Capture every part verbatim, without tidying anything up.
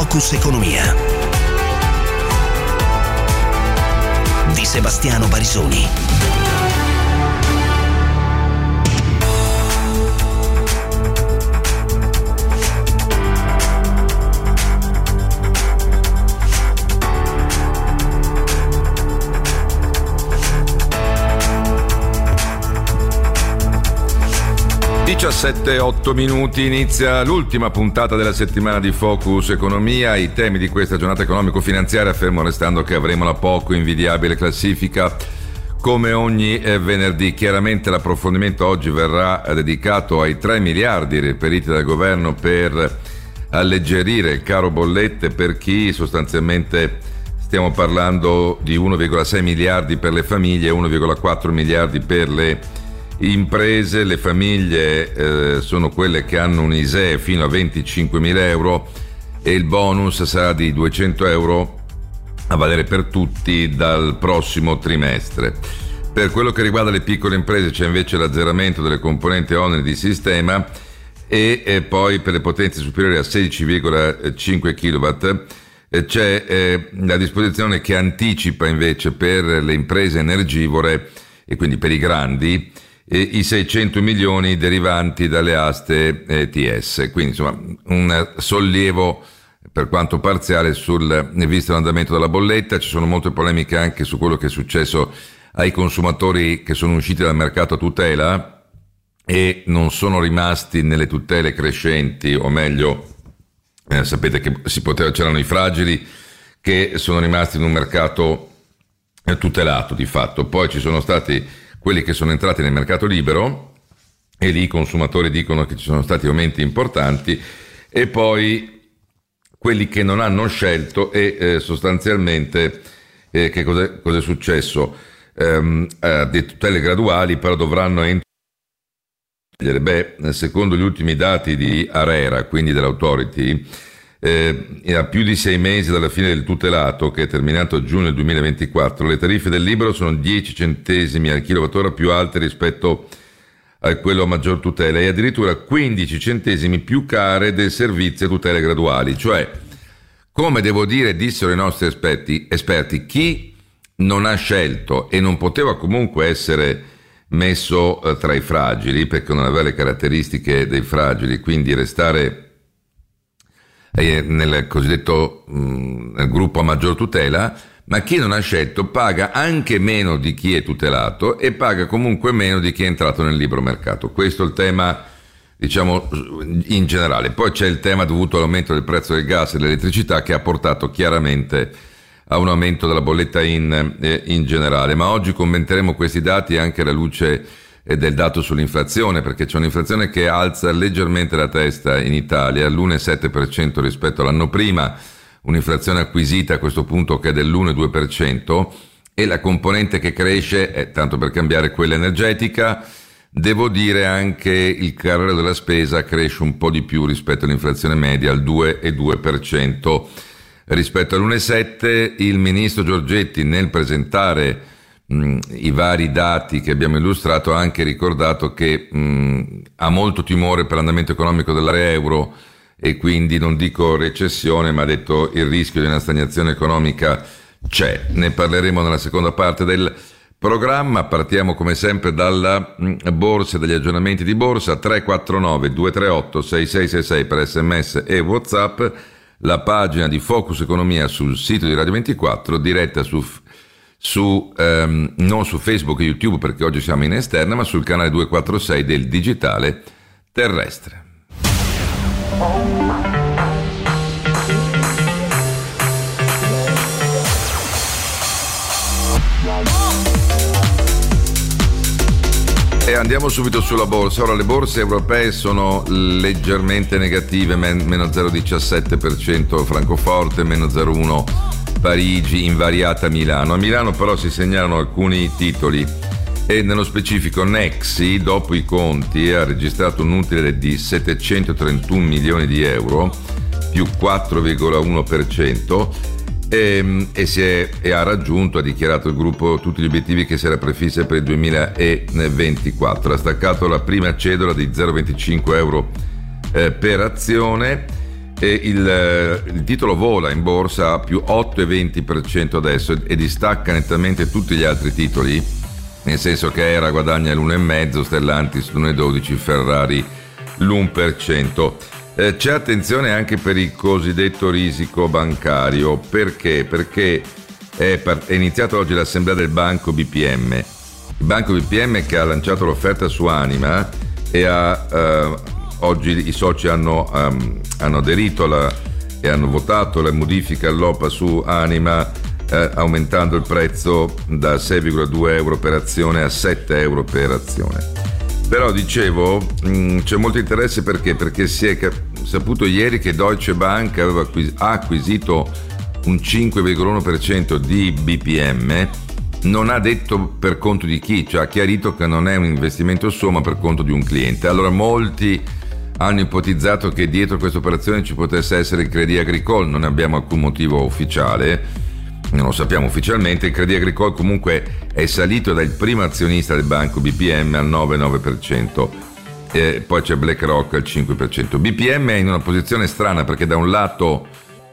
Focus Economia di Sebastiano Barisoni. diciassette e otto minuti, inizia l'ultima puntata della settimana di Focus Economia. I temi di questa giornata economico-finanziaria, fermo restando che avremo la poco invidiabile classifica come ogni eh, venerdì. Chiaramente l'approfondimento oggi verrà dedicato ai tre miliardi reperiti dal governo per alleggerire il caro bollette per chi sostanzialmente stiamo parlando di uno virgola sei miliardi per le famiglie e uno virgola quattro miliardi per le imprese. Le famiglie eh, sono quelle che hanno un I S E E fino a venticinquemila euro e il bonus sarà di duecento euro a valere per tutti dal prossimo trimestre. Per quello che riguarda le piccole imprese c'è invece l'azzeramento delle componenti oneri di sistema e, e poi per le potenze superiori a sedici virgola cinque chilowatt eh, c'è eh, la disposizione che anticipa invece per le imprese energivore e quindi per i grandi i seicento milioni derivanti dalle aste E T S, quindi insomma un sollievo per quanto parziale sul visto l'andamento della bolletta. Ci sono molte polemiche anche su quello che è successo ai consumatori che sono usciti dal mercato a tutela e non sono rimasti nelle tutele crescenti, o meglio eh, sapete che si poteva, c'erano i fragili che sono rimasti in un mercato tutelato di fatto. Poi ci sono stati quelli che sono entrati nel mercato libero e lì i consumatori dicono che ci sono stati aumenti importanti, e poi quelli che non hanno scelto e eh, sostanzialmente eh, che cos'è, cos'è successo? Ehm, eh, di tutele graduali, però dovranno entrare. Beh, secondo gli ultimi dati di ARERA, quindi dell'Authority, Eh, a più di sei mesi dalla fine del tutelato, che è terminato a giugno duemilaventiquattro, le tariffe del libero sono dieci centesimi al kilowattora più alte rispetto a quello a maggior tutela e addirittura quindici centesimi più care del servizio a tutele graduali. Cioè, come devo dire, dissero i nostri esperti, esperti chi non ha scelto e non poteva comunque essere messo eh, tra i fragili perché non aveva le caratteristiche dei fragili, quindi restare nel cosiddetto mh, nel gruppo a maggior tutela, ma chi non ha scelto paga anche meno di chi è tutelato e paga comunque meno di chi è entrato nel libero mercato. Questo è il tema, diciamo, in generale. Poi c'è il tema dovuto all'aumento del prezzo del gas e dell'elettricità, che ha portato chiaramente a un aumento della bolletta in, eh, in generale. Ma oggi commenteremo questi dati anche alla luce e del dato sull'inflazione, perché c'è un'inflazione che alza leggermente la testa in Italia, all'uno virgola sette per cento rispetto all'anno prima, un'inflazione acquisita a questo punto che è dell'uno virgola due per cento, e la componente che cresce è, tanto per cambiare, quella energetica. Devo dire anche il carrello della spesa cresce un po' di più rispetto all'inflazione media, al due virgola due per cento rispetto all'uno virgola sette per cento. Il ministro Giorgetti, nel presentare i vari dati che abbiamo illustrato, ha anche ricordato che mh, ha molto timore per l'andamento economico dell'area euro e quindi non dico recessione, ma ha detto il rischio di una stagnazione economica c'è. Ne parleremo nella seconda parte del programma. Partiamo come sempre dalla mh, borsa e dagli aggiornamenti di borsa. Tre quattro nove due tre otto sei sei sei sei per sms e WhatsApp, la pagina di Focus Economia sul sito di Radio ventiquattro, diretta su su ehm, non su Facebook e YouTube perché oggi siamo in esterna, ma sul canale duecentoquarantasei del digitale terrestre. E andiamo subito sulla borsa. Ora le borse europee sono leggermente negative, meno zero virgola diciassette per cento Francoforte, meno zero virgola uno per cento Parigi, invariata Milano. A Milano però si segnalano alcuni titoli e nello specifico Nexi, dopo i conti, ha registrato un utile di settecentotrentuno milioni di euro, più quattro virgola uno per cento, e, e, si è, e ha raggiunto, ha dichiarato il gruppo, tutti gli obiettivi che si era prefissa per il duemilaventiquattro. Ha staccato la prima cedola di zero virgola venticinque euro eh, per azione. E il, il titolo vola in borsa a più otto virgola venti per cento adesso e distacca nettamente tutti gli altri titoli, nel senso che Era guadagna l'uno virgola cinque, Stellantis l'uno virgola dodici, Ferrari l'uno per cento. Eh, c'è attenzione anche per il cosiddetto risico bancario. Perché? Perché è, par- è iniziata oggi l'assemblea del Banco B P M. Il Banco B P M che ha lanciato l'offerta su Anima e ha, eh, oggi i soci hanno, um, hanno aderito alla, e hanno votato la modifica all'O P A su Anima, eh, aumentando il prezzo da sei virgola due euro per azione a sette euro per azione. Però dicevo, mh, c'è molto interesse perché? Perché si è cap- saputo ieri che Deutsche Bank aveva acquis- ha acquisito un cinque virgola uno per cento di B P M, non ha detto per conto di chi, cioè ha chiarito che non è un investimento suo ma per conto di un cliente. Allora molti hanno ipotizzato che dietro questa operazione ci potesse essere il Crédit Agricole, non ne abbiamo alcun motivo ufficiale, non lo sappiamo ufficialmente. Il Crédit Agricole comunque è salito dal primo azionista del banco B P M al nove virgola nove per cento, e poi c'è BlackRock al cinque per cento. B P M è in una posizione strana perché da un lato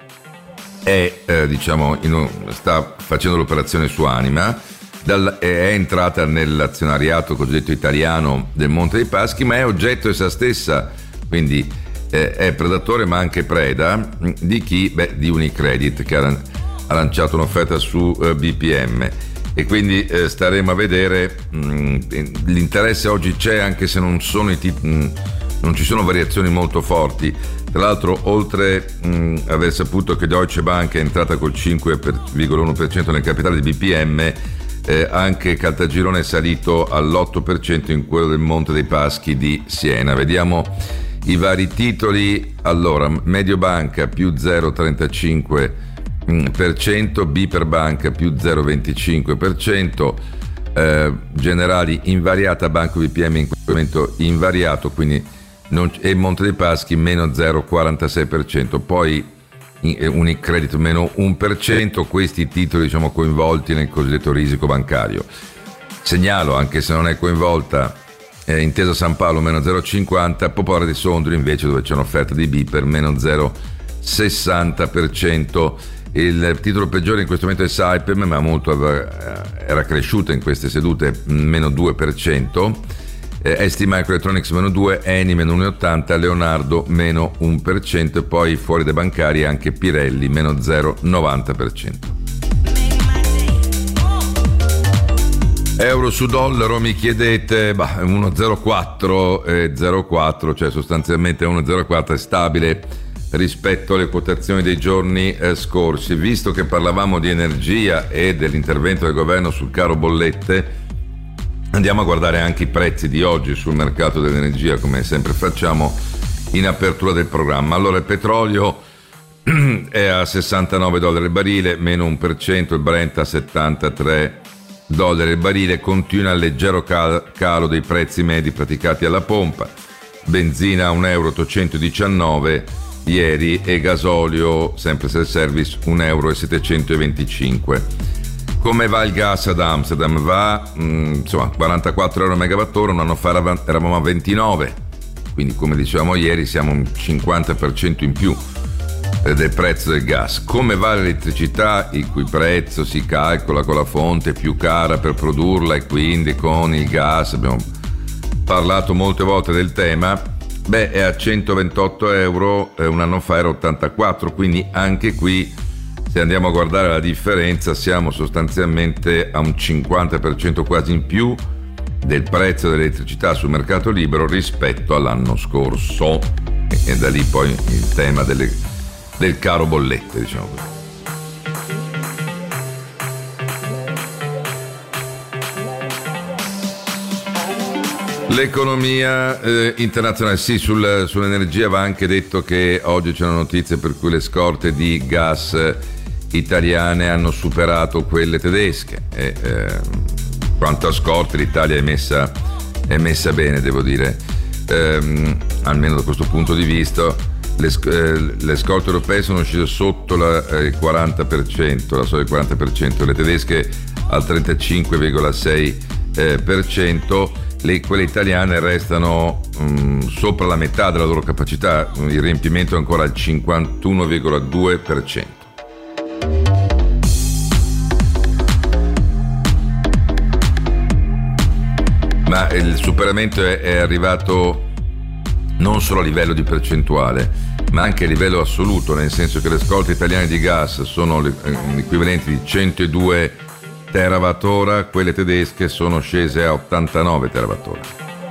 è, eh, diciamo, in un, sta facendo l'operazione su Anima, dal, è entrata nell'azionariato cosiddetto italiano del Monte dei Paschi, ma è oggetto essa stessa, quindi eh, è predatore ma anche preda di chi? Beh, di Unicredit, che ha, ha lanciato un'offerta su eh, B P M, e quindi eh, staremo a vedere. Mh, l'interesse oggi c'è, anche se non sono i tit- mh, non ci sono variazioni molto forti. Tra l'altro, oltre mh, aver saputo che Deutsche Bank è entrata col cinque virgola uno per cento nel capitale di B P M, eh, anche Caltagirone è salito all'otto per cento in quello del Monte dei Paschi di Siena. Vediamo i vari titoli. Allora, Mediobanca più zero virgola trentacinque per cento, Biperbanca più zero virgola venticinque per cento, eh, Generali invariata, Banco B P M in questo momento invariato, quindi non, e Monte dei Paschi meno zero virgola quarantasei per cento, poi Unicredit meno uno per cento. Questi titoli, diciamo, coinvolti nel cosiddetto risico bancario. Segnalo, anche se non è coinvolta, eh, Intesa San Paolo meno zero virgola cinquanta, Popolare di Sondrio invece, dove c'è un'offerta di Biper, meno zero virgola sessanta per cento. Il titolo peggiore in questo momento è Saipem, ma molto era cresciuta in queste sedute, meno due per cento. eh, S T Microelectronics meno due, Eni meno uno virgola ottanta, Leonardo meno uno per cento, e poi fuori dai bancari anche Pirelli meno zero virgola novanta per cento. Euro su dollaro, mi chiedete, bah, uno virgola zero quattro e zero virgola quattro, cioè sostanzialmente uno virgola zero quattro è stabile rispetto alle quotazioni dei giorni eh, scorsi. Visto che parlavamo di energia e dell'intervento del governo sul caro bollette, andiamo a guardare anche i prezzi di oggi sul mercato dell'energia, come sempre facciamo in apertura del programma. Allora, il petrolio è a sessantanove dollari il barile, meno uno per cento, il Brent a settantatré dollari il barile, continua il leggero cal- calo dei prezzi medi praticati alla pompa, benzina a un euro ottocentodiciannove ieri, e gasolio, sempre self service, un euro settecentoventicinque. Come va il gas ad Amsterdam? Va mh, insomma quarantaquattro euro a megawattora, un anno fa eravamo a ventinove, quindi come dicevamo ieri siamo un cinquanta per cento in più eh, del prezzo del gas. Come va l'elettricità, il cui prezzo si calcola con la fonte più cara per produrla e quindi con il gas? Abbiamo parlato molte volte del tema. Beh, è a centoventotto euro, eh, un anno fa era ottantaquattro, quindi anche qui, se andiamo a guardare la differenza, siamo sostanzialmente a un cinquanta per cento quasi in più del prezzo dell'elettricità sul mercato libero rispetto all'anno scorso. E, e da lì poi il tema delle, del caro bollette, diciamo così. L'economia eh, internazionale, sì, sul, sull'energia va anche detto che oggi c'è una notizia per cui le scorte di gas italiane hanno superato quelle tedesche, e eh, quanto a scorte l'Italia è messa, è messa bene, devo dire, eh, almeno da questo punto di vista. Le, eh, le scorte europee sono scese sotto la, eh, il quaranta per cento, la soglia del quaranta per cento, le tedesche al trentacinque virgola sei per cento. le, quelle italiane restano um, sopra la metà della loro capacità, il riempimento è ancora al cinquantuno virgola due per cento. Ma il superamento è, è arrivato non solo a livello di percentuale, ma anche a livello assoluto, nel senso che le scorte italiane di gas sono l'equivalente di centodue terawattora, quelle tedesche sono scese a ottantanove terawattora.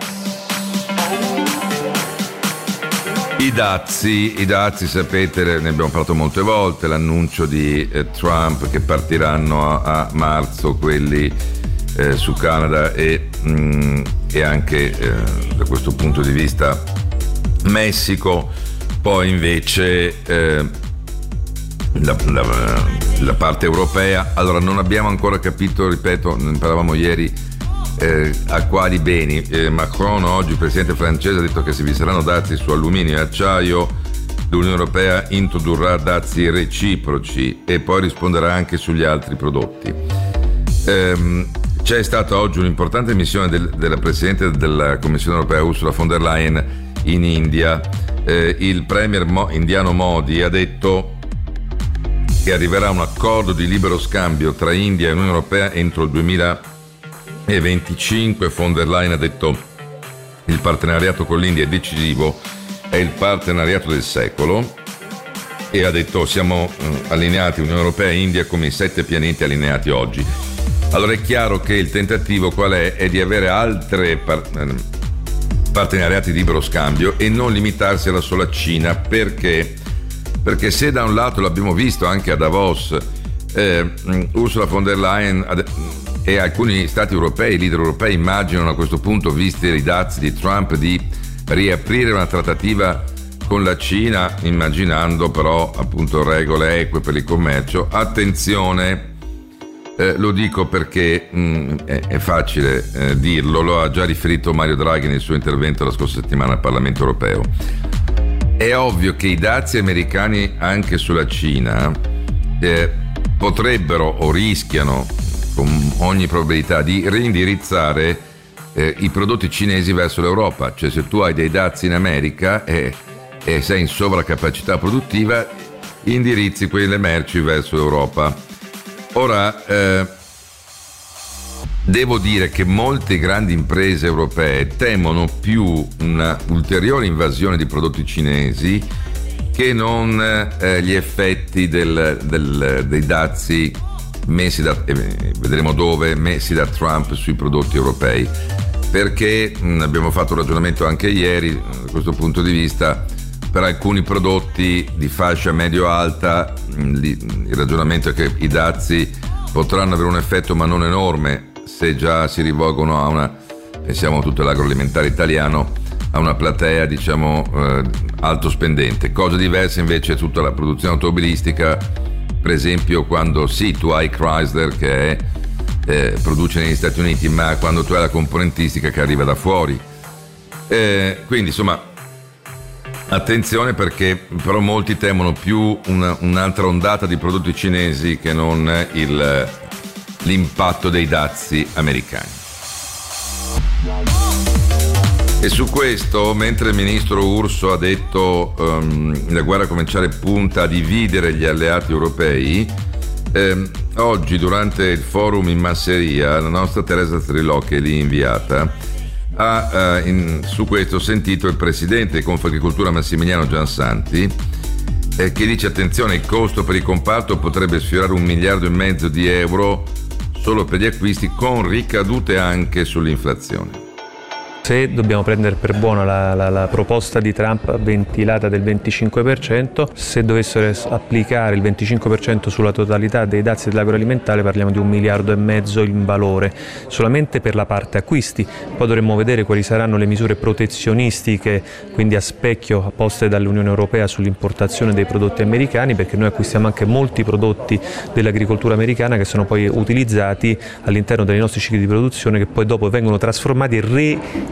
I dazi, i dazi sapete, ne abbiamo parlato molte volte, l'annuncio di eh, Trump che partiranno a, a marzo, quelli Eh, su Canada e, mh, e anche eh, da questo punto di vista Messico. Poi invece eh, la, la, la parte europea, allora non abbiamo ancora capito, ripeto, ne parlavamo ieri, eh, a quali beni. eh, Macron oggi, il presidente francese, ha detto che se vi saranno dazi su alluminio e acciaio l'Unione Europea introdurrà dazi reciproci e poi risponderà anche sugli altri prodotti. ehm, C'è stata oggi un'importante missione del, della Presidente della Commissione Europea Ursula von der Leyen in India. Eh, il premier Mo, indiano Modi ha detto che arriverà un accordo di libero scambio tra India e Unione Europea entro il duemilaventicinque. Von der Leyen ha detto che il partenariato con l'India è decisivo, è il partenariato del secolo, e ha detto siamo eh, allineati Unione Europea e India come i sette pianeti allineati oggi. Allora è chiaro che il tentativo qual è? È di avere altre par- partenariati di libero scambio e non limitarsi alla sola Cina, perché? Perché se da un lato l'abbiamo visto anche a Davos, eh, Ursula von der Leyen e alcuni stati europei, leader europei, immaginano a questo punto, visti i dazi di Trump, di riaprire una trattativa con la Cina, immaginando però appunto regole eque per il commercio. Attenzione, Eh, lo dico perché mh, è, è facile eh, dirlo, lo ha già riferito Mario Draghi nel suo intervento la scorsa settimana al Parlamento Europeo. È ovvio che i dazi americani anche sulla Cina eh, potrebbero o rischiano con ogni probabilità di reindirizzare eh, i prodotti cinesi verso l'Europa. Cioè, se tu hai dei dazi in America e, e sei in sovraccapacità produttiva, indirizzi quelle merci verso l'Europa. Ora, eh, devo dire che molte grandi imprese europee temono più una ulteriore invasione di prodotti cinesi che non eh, gli effetti del, del, dei dazi messi da, eh, vedremo dove, messi da Trump sui prodotti europei. Perché mh, abbiamo fatto un ragionamento anche ieri, da questo punto di vista, per alcuni prodotti di fascia medio-alta il ragionamento è che i dazi potranno avere un effetto ma non enorme se già si rivolgono a una, pensiamo a tutto l'agroalimentare italiano, a una platea diciamo eh, alto spendente. Cosa diversa invece è tutta la produzione automobilistica, per esempio quando sì tu hai Chrysler che è, eh, produce negli Stati Uniti, ma quando tu hai la componentistica che arriva da fuori. Eh, quindi insomma attenzione, perché però molti temono più una, un'altra ondata di prodotti cinesi che non il, l'impatto dei dazi americani. E su questo, mentre il ministro Urso ha detto um, la guerra commerciale punta a dividere gli alleati europei, ehm, oggi durante il forum in masseria la nostra Teresa Strilò, che è lì inviata, ha uh, in, su questo sentito il presidente di Confagricoltura Massimiliano Giansanti eh, che dice attenzione, il costo per il comparto potrebbe sfiorare un miliardo e mezzo di euro solo per gli acquisti, con ricadute anche sull'inflazione. Se dobbiamo prendere per buona la, la, la proposta di Trump ventilata del venticinque per cento, se dovessero applicare il venticinque per cento sulla totalità dei dazi dell'agroalimentare parliamo di un miliardo e mezzo in valore, solamente per la parte acquisti. Poi dovremmo vedere quali saranno le misure protezionistiche, quindi a specchio poste dall'Unione Europea sull'importazione dei prodotti americani, perché noi acquistiamo anche molti prodotti dell'agricoltura americana che sono poi utilizzati all'interno dei nostri cicli di produzione, che poi dopo vengono trasformati e re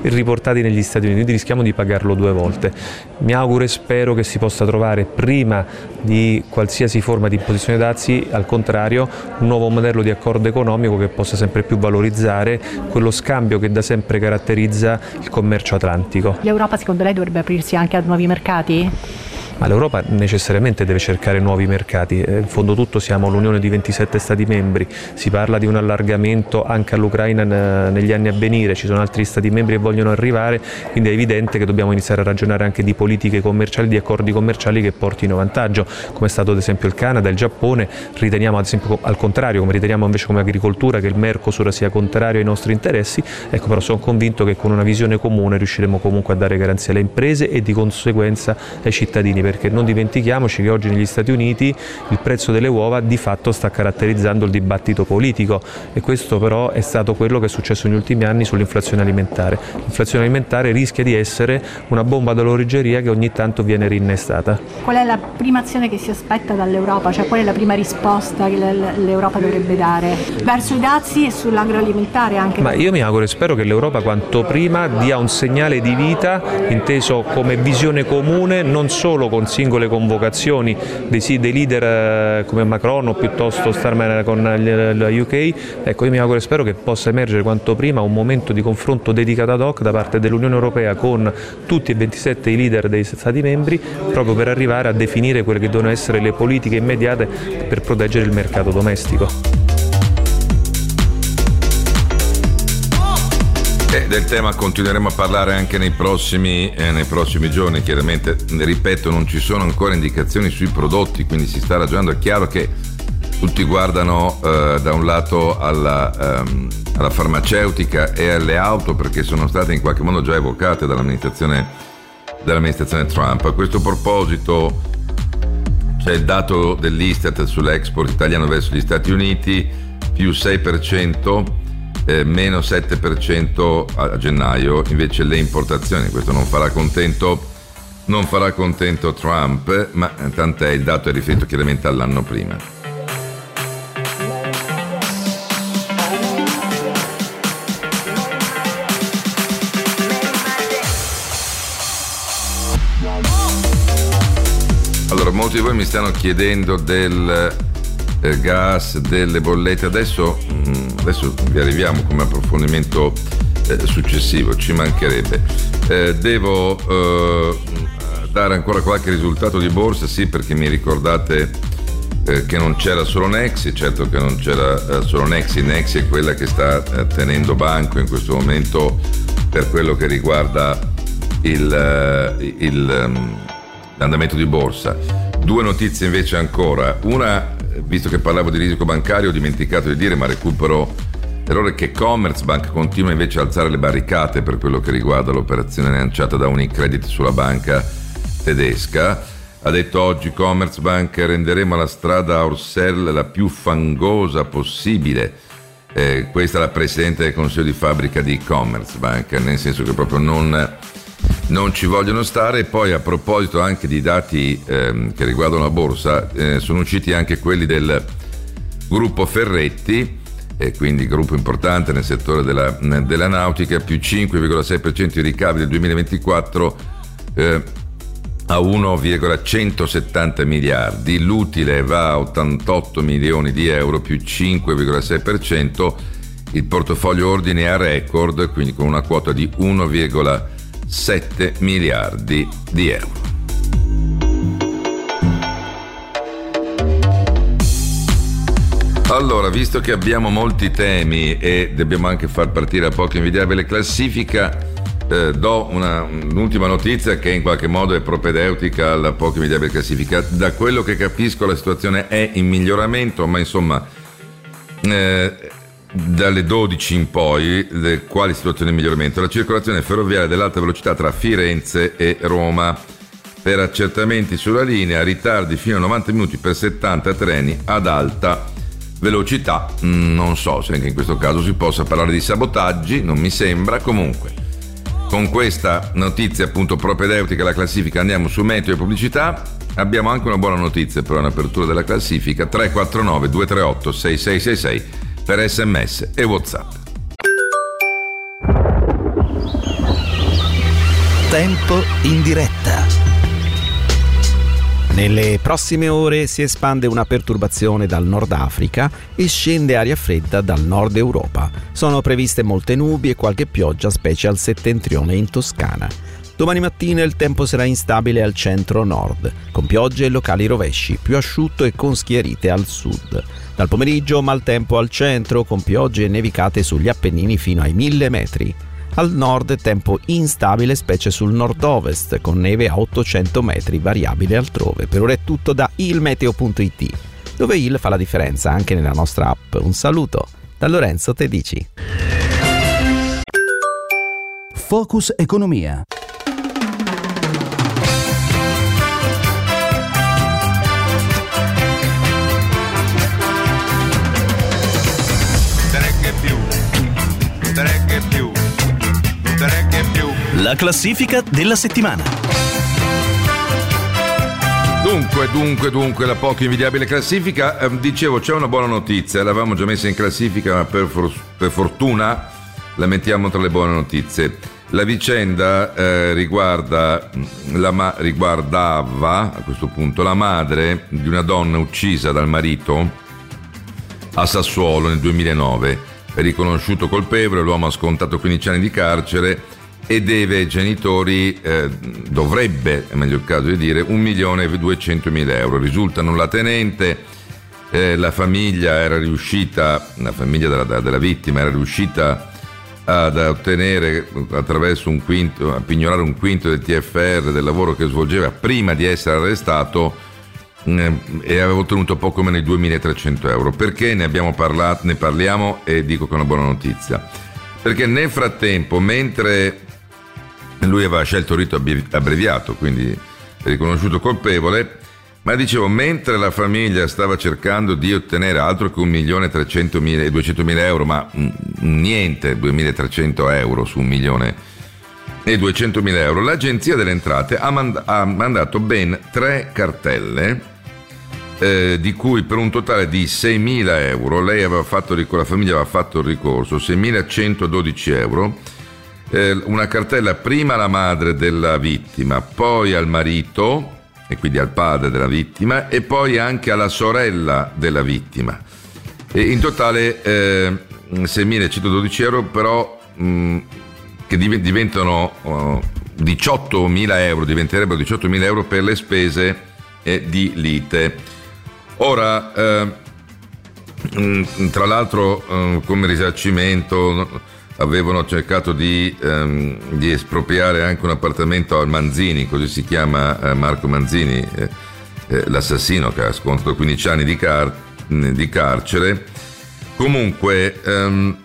riportati negli Stati Uniti, quindi rischiamo di pagarlo due volte. Mi auguro e spero che si possa trovare prima di qualsiasi forma di imposizione dazi, al contrario, un nuovo modello di accordo economico che possa sempre più valorizzare quello scambio che da sempre caratterizza il commercio atlantico. L'Europa secondo lei dovrebbe aprirsi anche a nuovi mercati? Ma l'Europa necessariamente deve cercare nuovi mercati, in fondo tutto siamo l'unione di ventisette Stati membri, si parla di un allargamento anche all'Ucraina negli anni a venire, ci sono altri Stati membri che vogliono arrivare, quindi è evidente che dobbiamo iniziare a ragionare anche di politiche commerciali, di accordi commerciali che portino vantaggio, come è stato ad esempio il Canada, il Giappone. Riteniamo ad esempio al contrario, come riteniamo invece come agricoltura, che il Mercosur sia contrario ai nostri interessi, ecco, però sono convinto che con una visione comune riusciremo comunque a dare garanzie alle imprese e di conseguenza ai cittadini, perché non dimentichiamoci che oggi negli Stati Uniti il prezzo delle uova di fatto sta caratterizzando il dibattito politico, e questo però è stato quello che è successo negli ultimi anni sull'inflazione alimentare. L'inflazione alimentare rischia di essere una bomba d'orologeria che ogni tanto viene rinnestata. Qual è la prima azione che si aspetta dall'Europa? Cioè qual è la prima risposta che l'Europa dovrebbe dare verso i dazi e sull'agroalimentare anche? Ma io mi auguro e spero che l'Europa quanto prima dia un segnale di vita inteso come visione comune, non solo con singole convocazioni dei, dei leader come Macron o piuttosto Starmer con la U K. Ecco, io mi auguro e spero che possa emergere quanto prima un momento di confronto dedicato ad hoc da parte dell'Unione Europea con tutti e ventisette i leader dei Stati membri, proprio per arrivare a definire quelle che devono essere le politiche immediate per proteggere il mercato domestico. Del tema continueremo a parlare anche nei prossimi, eh, nei prossimi giorni. Chiaramente, ripeto, non ci sono ancora indicazioni sui prodotti, quindi si sta ragionando. È chiaro che tutti guardano eh, da un lato alla, ehm, alla farmaceutica e alle auto, perché sono state in qualche modo già evocate dall'amministrazione, dall'amministrazione Trump. A questo proposito c'è il dato dell'Istat sull'export italiano verso gli Stati Uniti, più sei per cento, Eh, meno sette per cento a gennaio. Invece le importazioni, questo non farà contento non farà contento Trump, ma tant'è, il dato è riferito chiaramente all'anno prima. Allora, molti di voi mi stanno chiedendo del eh, gas, delle bollette. Adesso Adesso vi arriviamo come approfondimento eh, successivo, ci mancherebbe. Eh, devo eh, dare ancora qualche risultato di borsa, sì, perché mi ricordate eh, che non c'era solo Nexi, certo che non c'era eh, solo Nexi. Nexi è quella che sta eh, tenendo banco in questo momento per quello che riguarda il, eh, il, um, l'andamento di borsa. Due notizie invece ancora. Una, visto che parlavo di rischio bancario, ho dimenticato di dire, ma recupero l'errore, che Commerzbank continua invece a alzare le barricate per quello che riguarda l'operazione lanciata da Unicredit sulla banca tedesca. Ha detto oggi Commerzbank: renderemo la strada a Orsell la più fangosa possibile. Eh, questa è la presidente del consiglio di fabbrica di Commerzbank, nel senso che proprio non... non ci vogliono stare. E poi, a proposito anche di dati ehm, che riguardano la borsa, eh, sono usciti anche quelli del gruppo Ferretti, e quindi gruppo importante nel settore della, della nautica, più cinque virgola sei per cento i ricavi del duemilaventiquattro eh, a uno virgola centosettanta miliardi, l'utile va a ottantotto milioni di euro, più cinque virgola sei per cento, il portafoglio ordini è a record, quindi con una quota di uno virgola sette miliardi di euro. Allora, visto che abbiamo molti temi e dobbiamo anche far partire a poco invidiabile classifica, eh, do una, un'ultima notizia che in qualche modo è propedeutica alla poco invidiabile classifica. Da quello che capisco la situazione è in miglioramento, ma insomma eh, dalle dodici in poi, le, quali situazioni di miglioramento? La circolazione ferroviaria dell'alta velocità tra Firenze e Roma, per accertamenti sulla linea, ritardi fino a novanta minuti per settanta treni ad alta velocità. Mm, non so se anche in questo caso si possa parlare di sabotaggi, non mi sembra. Comunque, con questa notizia appunto propedeutica alla classifica andiamo su meteo e pubblicità. Abbiamo anche una buona notizia però in apertura della classifica: tre quattro nove due tre otto sei sei sei sei per sms e WhatsApp. Tempo in diretta. Nelle prossime ore si espande una perturbazione dal Nord Africa e scende aria fredda dal Nord Europa. Sono previste molte nubi e qualche pioggia, specie al settentrione in Toscana. Domani mattina il tempo sarà instabile al centro-nord, con piogge e locali rovesci, più asciutto e con schiarite al sud. Dal pomeriggio maltempo al centro, con piogge e nevicate sugli Appennini fino ai mille metri. Al nord tempo instabile, specie sul nord-ovest, con neve a ottocento metri, variabile altrove. Per ora è tutto da ilmeteo punto it, dove il fa la differenza anche nella nostra app. Un saluto da Lorenzo Tedici. Focus Economia. La classifica della settimana. Dunque, dunque, dunque, la poco invidiabile classifica. Eh, dicevo, c'è una buona notizia, l'avevamo già messa in classifica, ma per, for- per fortuna la mettiamo tra le buone notizie. La vicenda eh, riguarda la ma- riguardava a questo punto la madre di una donna uccisa dal marito a Sassuolo nel duemilanove. È riconosciuto colpevole, l'uomo ha scontato quindici anni di carcere e deve ai genitori, eh, dovrebbe, è meglio il caso di dire, un milione e duecentomila euro. Risulta nullatenente, eh, la famiglia era riuscita, la famiglia della, della vittima era riuscita ad ottenere attraverso un quinto, a pignorare un quinto del T F R del lavoro che svolgeva prima di essere arrestato, eh, e aveva ottenuto poco meno di duemilatrecento euro. Perché ne abbiamo parlato, ne parliamo e dico che è una buona notizia? Perché nel frattempo, mentre lui aveva scelto il rito abbreviato, quindi è riconosciuto colpevole, ma dicevo, mentre la famiglia stava cercando di ottenere altro che un milione e duecentomila euro, ma niente, duemilatrecento euro su un milione e duecentomila euro, l'Agenzia delle Entrate ha, mand- ha mandato ben tre cartelle, eh, di cui per un totale di seimila euro. Lei aveva fatto, la famiglia aveva fatto il ricorso, seimilacentododici euro. Eh, una cartella prima alla madre della vittima, poi al marito e quindi al padre della vittima e poi anche alla sorella della vittima, e in totale eh, seimilacentododici euro, però mh, che diventano uh, diciottomila euro, diventerebbero diciottomila euro per le spese eh, di lite. Ora eh, mh, tra l'altro eh, come risarcimento avevano cercato di, ehm, di espropriare anche un appartamento al Manzini, così si chiama eh, Marco Manzini, eh, eh, l'assassino che ha scontato quindici anni di, car- di carcere. Comunque ehm,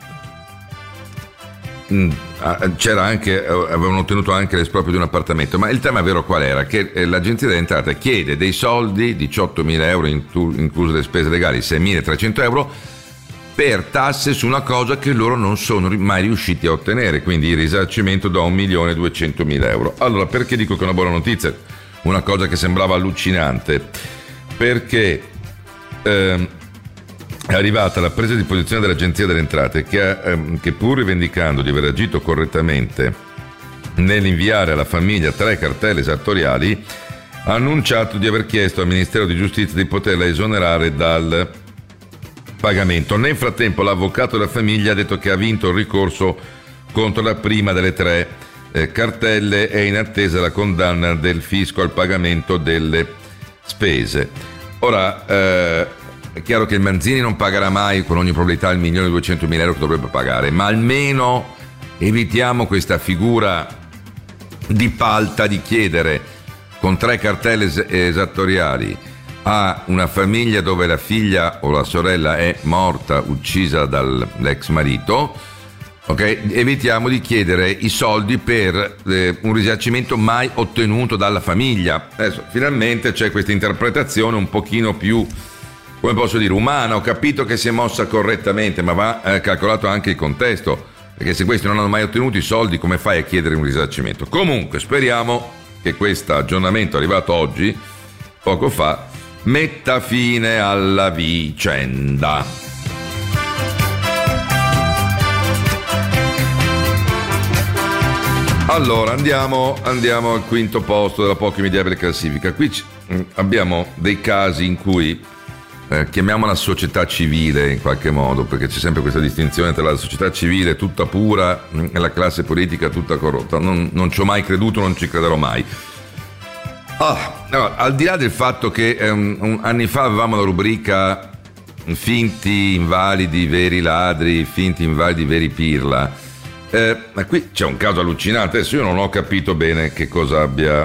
mh, c'era anche, avevano ottenuto anche l'esproprio di un appartamento, ma il tema vero qual era? Che eh, l'Agenzia delle Entrate chiede dei soldi, diciottomila euro incluse le spese legali, seimilatrecento euro, per tasse su una cosa che loro non sono mai riusciti a ottenere, quindi il risarcimento da un milione e duecentomila euro. Allora, perché dico che è una buona notizia? Una cosa che sembrava allucinante, perché ehm, è arrivata la presa di posizione dell'Agenzia delle Entrate che, ehm, che pur rivendicando di aver agito correttamente nell'inviare alla famiglia tre cartelle esattoriali, ha annunciato di aver chiesto al Ministero di Giustizia di poterla esonerare dal pagamento. Nel frattempo l'avvocato della famiglia ha detto che ha vinto il ricorso contro la prima delle tre eh, cartelle e in attesa la condanna del fisco al pagamento delle spese. Ora eh, è chiaro che il Manzini non pagherà mai con ogni probabilità il milione e duecentomila euro che dovrebbe pagare, ma almeno evitiamo questa figura di palta di chiedere con tre cartelle es- esattoriali a una famiglia dove la figlia o la sorella è morta, uccisa dall'ex marito, ok? Evitiamo di chiedere i soldi per eh, un risarcimento mai ottenuto dalla famiglia. Adesso finalmente c'è questa interpretazione un pochino più, come posso dire, umana. Ho capito che si è mossa correttamente, ma va eh, calcolato anche il contesto, perché se questi non hanno mai ottenuto i soldi, come fai a chiedere un risarcimento? Comunque speriamo che questo aggiornamento arrivato oggi, poco fa, metta fine alla vicenda. Allora andiamo, andiamo al quinto posto della poco invidiabile classifica. Qui c- abbiamo dei casi in cui eh, chiamiamola società civile in qualche modo, perché c'è sempre questa distinzione tra la società civile tutta pura e la classe politica tutta corrotta. Non, non ci ho mai creduto, non ci crederò mai. Ah, no, al di là del fatto che eh, un, un, anni fa avevamo la rubrica finti invalidi, veri ladri, finti invalidi, veri pirla. Eh, ma qui c'è un caso allucinante. Adesso io non ho capito bene che cosa abbia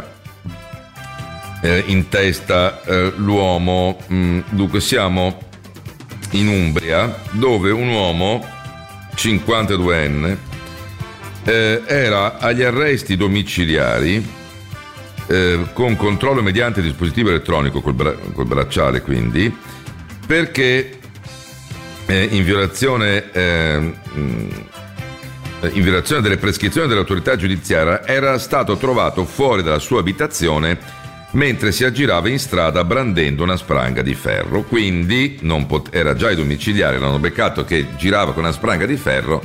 eh, in testa eh, l'uomo. Mm, dunque siamo in Umbria, dove un uomo cinquantaduenne eh, era agli arresti domiciliari eh, con controllo mediante dispositivo elettronico, col, bra- col bracciale quindi, perché eh, in violazione eh, mh, in violazione delle prescrizioni dell'autorità giudiziaria era stato trovato fuori dalla sua abitazione mentre si aggirava in strada brandendo una spranga di ferro. Quindi non pot- era già ai domiciliari, l'hanno beccato che girava con una spranga di ferro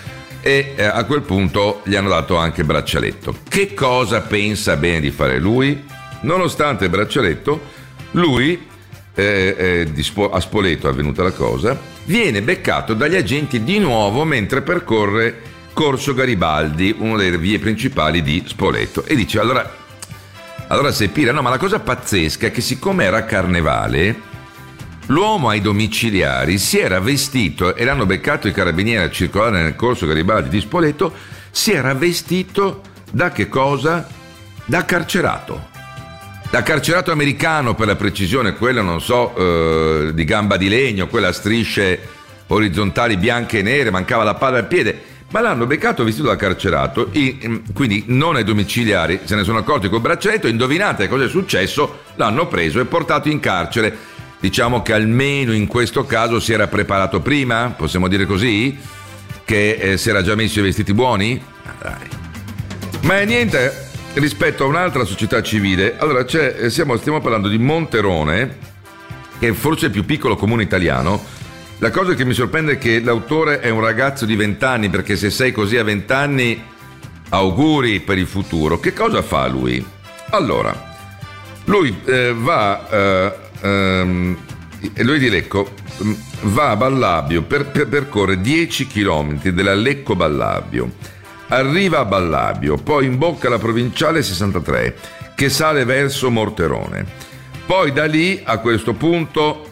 e eh, a quel punto gli hanno dato anche il braccialetto. Che cosa pensa bene di fare lui? Nonostante il braccialetto, lui eh, eh, di Spo- a Spoleto è avvenuta la cosa, viene beccato dagli agenti di nuovo mentre percorre Corso Garibaldi, una delle vie principali di Spoleto, e dice allora allora sei pira. No, ma la cosa pazzesca è che siccome era carnevale, l'uomo ai domiciliari si era vestito, e l'hanno beccato i carabinieri a circolare nel Corso Garibaldi di Spoleto, si era vestito da che cosa? Da carcerato. Da carcerato americano, per la precisione, quello non so, eh, di gamba di legno, quella a strisce orizzontali bianche e nere, mancava la palla al piede. Ma l'hanno beccato vestito da carcerato, quindi non ai domiciliari, se ne sono accorti col braccialetto. Indovinate cosa è successo? L'hanno preso e portato in carcere. Diciamo che almeno in questo caso si era preparato prima, possiamo dire così? Che eh, si era già messo i vestiti buoni? Ah, dai. Ma è niente rispetto a un'altra società civile. Allora c'è, siamo, stiamo parlando di Monterone, che è forse il più piccolo comune italiano. La cosa che mi sorprende è che l'autore è un ragazzo di vent'anni, perché se sei così a vent'anni, auguri per il futuro. Che cosa fa lui? Allora, lui eh, va, eh, ehm, lui di Lecco, va a Ballabio, per, per, percorre dieci chilometri della Lecco Ballabio, arriva a Ballabio, poi imbocca la provinciale sessantatré, che sale verso Morterone. Poi da lì, a questo punto,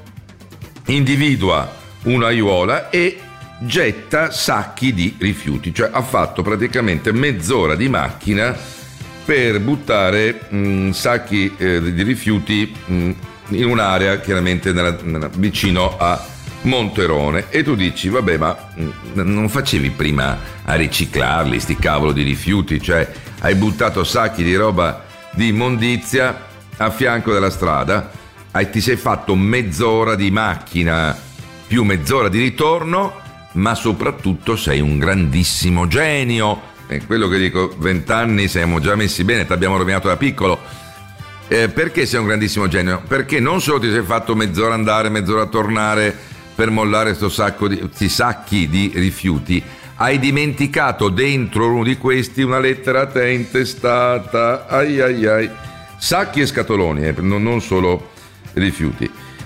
individua un'aiuola e getta sacchi di rifiuti, cioè ha fatto praticamente mezz'ora di macchina per buttare mh, sacchi eh, di rifiuti mh, in un'area chiaramente nella, nella, vicino a Monterone. E tu dici vabbè, ma mh, non facevi prima a riciclarli sti cavolo di rifiuti? Cioè hai buttato sacchi di roba di immondizia a fianco della strada, hai, ti sei fatto mezz'ora di macchina più mezz'ora di ritorno, ma soprattutto sei un grandissimo genio. È quello che dico, vent'anni siamo già messi bene, ti abbiamo rovinato da piccolo. Eh, perché sei un grandissimo genio? Perché non solo ti sei fatto mezz'ora andare, mezz'ora tornare per mollare sto sacco di, sti sacchi di rifiuti, hai dimenticato dentro uno di questi una lettera a te intestata, ai ai ai, sacchi e scatoloni, eh, non, non solo rifiuti.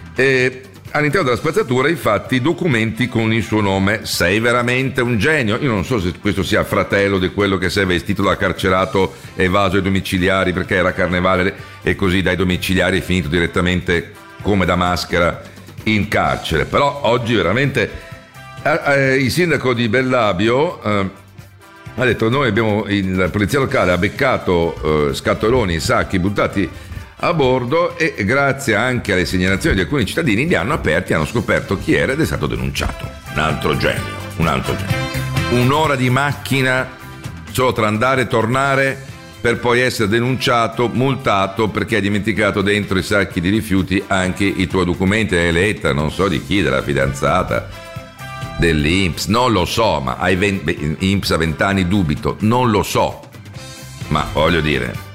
E all'interno della spazzatura, infatti, documenti con il suo nome. Sei veramente un genio. Io non so se questo sia fratello di quello che si è vestito da carcerato e evaso ai domiciliari perché era carnevale e così dai domiciliari è finito direttamente come da maschera in carcere. Però oggi veramente eh, eh, il sindaco di Bellabio eh, ha detto: noi abbiamo, la polizia locale ha beccato eh, scatoloni, sacchi buttati a bordo, e grazie anche alle segnalazioni di alcuni cittadini li hanno aperti, hanno scoperto chi era ed è stato denunciato. Un altro genio, un altro genio. Un'ora di macchina solo tra andare e tornare per poi essere denunciato, multato perché hai dimenticato dentro i sacchi di rifiuti anche i tuoi documenti, le lettere, non so di chi, della fidanzata, dell'I N P S, non lo so, ma hai venti, I N P S a vent'anni dubito, non lo so, ma voglio dire,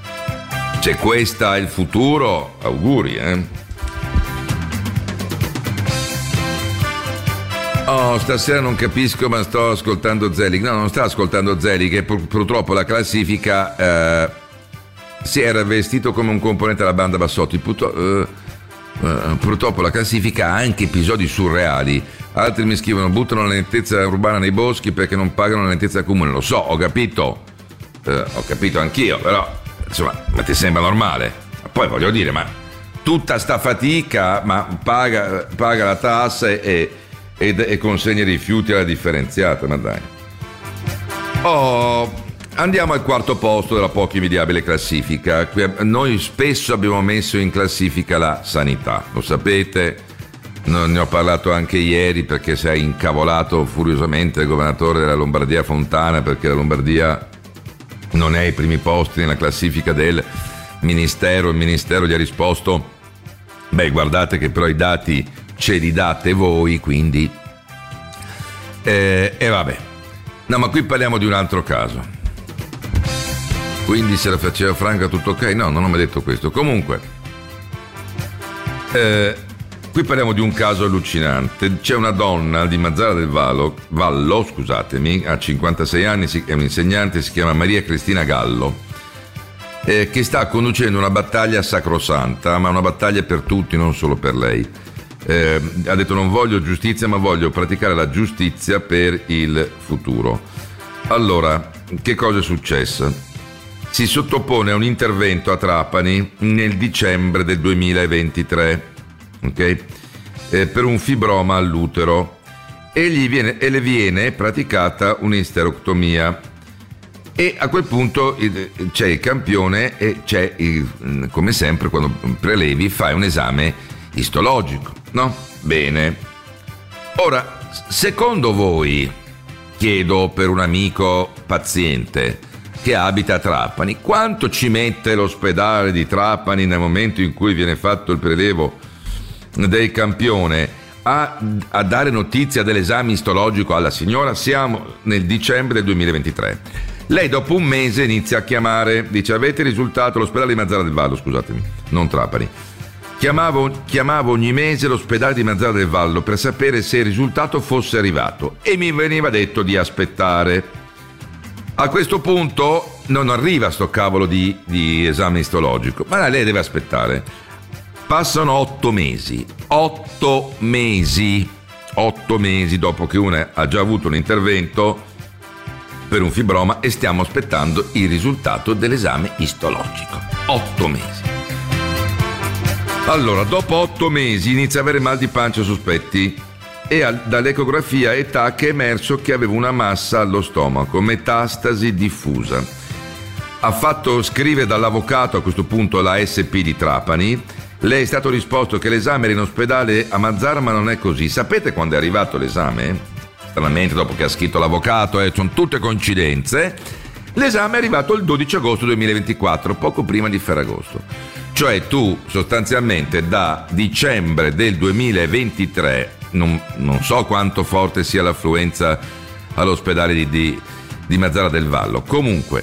se questo è il futuro, auguri, eh? Oh, stasera non capisco, ma sto ascoltando Zelig. No, non sto ascoltando Zelig, che pur- purtroppo la classifica eh, si era vestito come un componente della banda Bassotti. Purtro- eh, eh, purtroppo la classifica ha anche episodi surreali. Altri mi scrivono: buttano la lentezza urbana nei boschi perché non pagano la lentezza comune. Lo so, ho capito, eh, ho capito anch'io, però insomma, ma ti sembra normale? Poi voglio dire, ma tutta sta fatica, ma paga, paga la tassa e, e, e consegna i rifiuti alla differenziata, ma dai. Oh, andiamo al quarto posto della poco invidiabile classifica. Noi spesso abbiamo messo in classifica la sanità, lo sapete, ne ho parlato anche ieri perché si è incavolato furiosamente il governatore della Lombardia Fontana perché la Lombardia non è ai primi posti nella classifica del Ministero. Il Ministero gli ha risposto: beh, guardate che però i dati ce li date voi, quindi e eh, eh, vabbè. No, ma qui parliamo di un altro caso. Quindi se la faceva franca tutto ok? No, non ho mai detto questo. Comunque eh, qui parliamo di un caso allucinante. C'è una donna di Mazzara del Vallo, Vallo scusatemi, ha cinquantasei anni, è un'insegnante, si chiama Maria Cristina Gallo, Eh, che sta conducendo una battaglia sacrosanta, ma una battaglia per tutti, non solo per lei. Eh, ha detto: non voglio giustizia, ma voglio praticare la giustizia per il futuro. Allora, che cosa è successo? Si sottopone a un intervento a Trapani nel dicembre del duemilaventitré, ok? Eh, per un fibroma all'utero, e, gli viene, e le viene praticata un'isterectomia. E a quel punto c'è il campione e c'è, il, come sempre, quando prelevi fai un esame istologico, no? Bene. Ora, secondo voi, chiedo per un amico paziente che abita a Trapani, quanto ci mette l'ospedale di Trapani nel momento in cui viene fatto il prelevo del campione a, a dare notizia dell'esame istologico alla signora? Siamo nel dicembre del duemilaventitré. Lei dopo un mese inizia a chiamare, dice: avete risultato l'ospedale di Mazzara del Vallo, scusatemi, non Trapani. Chiamavo, chiamavo ogni mese l'ospedale di Mazzara del Vallo per sapere se il risultato fosse arrivato e mi veniva detto di aspettare. A questo punto non arriva sto cavolo di, di esame istologico, ma lei deve aspettare. Passano otto mesi, otto mesi, otto mesi dopo che una ha già avuto un intervento per un fibroma e stiamo aspettando il risultato dell'esame istologico. Otto mesi. Allora, dopo otto mesi inizia a avere mal di pancia sospetti e al, dall'ecografia E T A C è emerso che aveva una massa allo stomaco, metastasi diffusa. Ha fatto scrivere dall'avvocato a questo punto la S P di Trapani. Lei è stato risposto che l'esame era in ospedale a Mazzara, ma non è così. Sapete quando è arrivato l'esame? Stranamente, dopo che ha scritto l'avvocato, eh, sono tutte coincidenze, l'esame è arrivato il dodici agosto duemilaventiquattro, poco prima di Ferragosto. Cioè tu sostanzialmente da dicembre del duemilaventitré, non, non so quanto forte sia l'affluenza all'ospedale di, di, di Mazzara del Vallo, comunque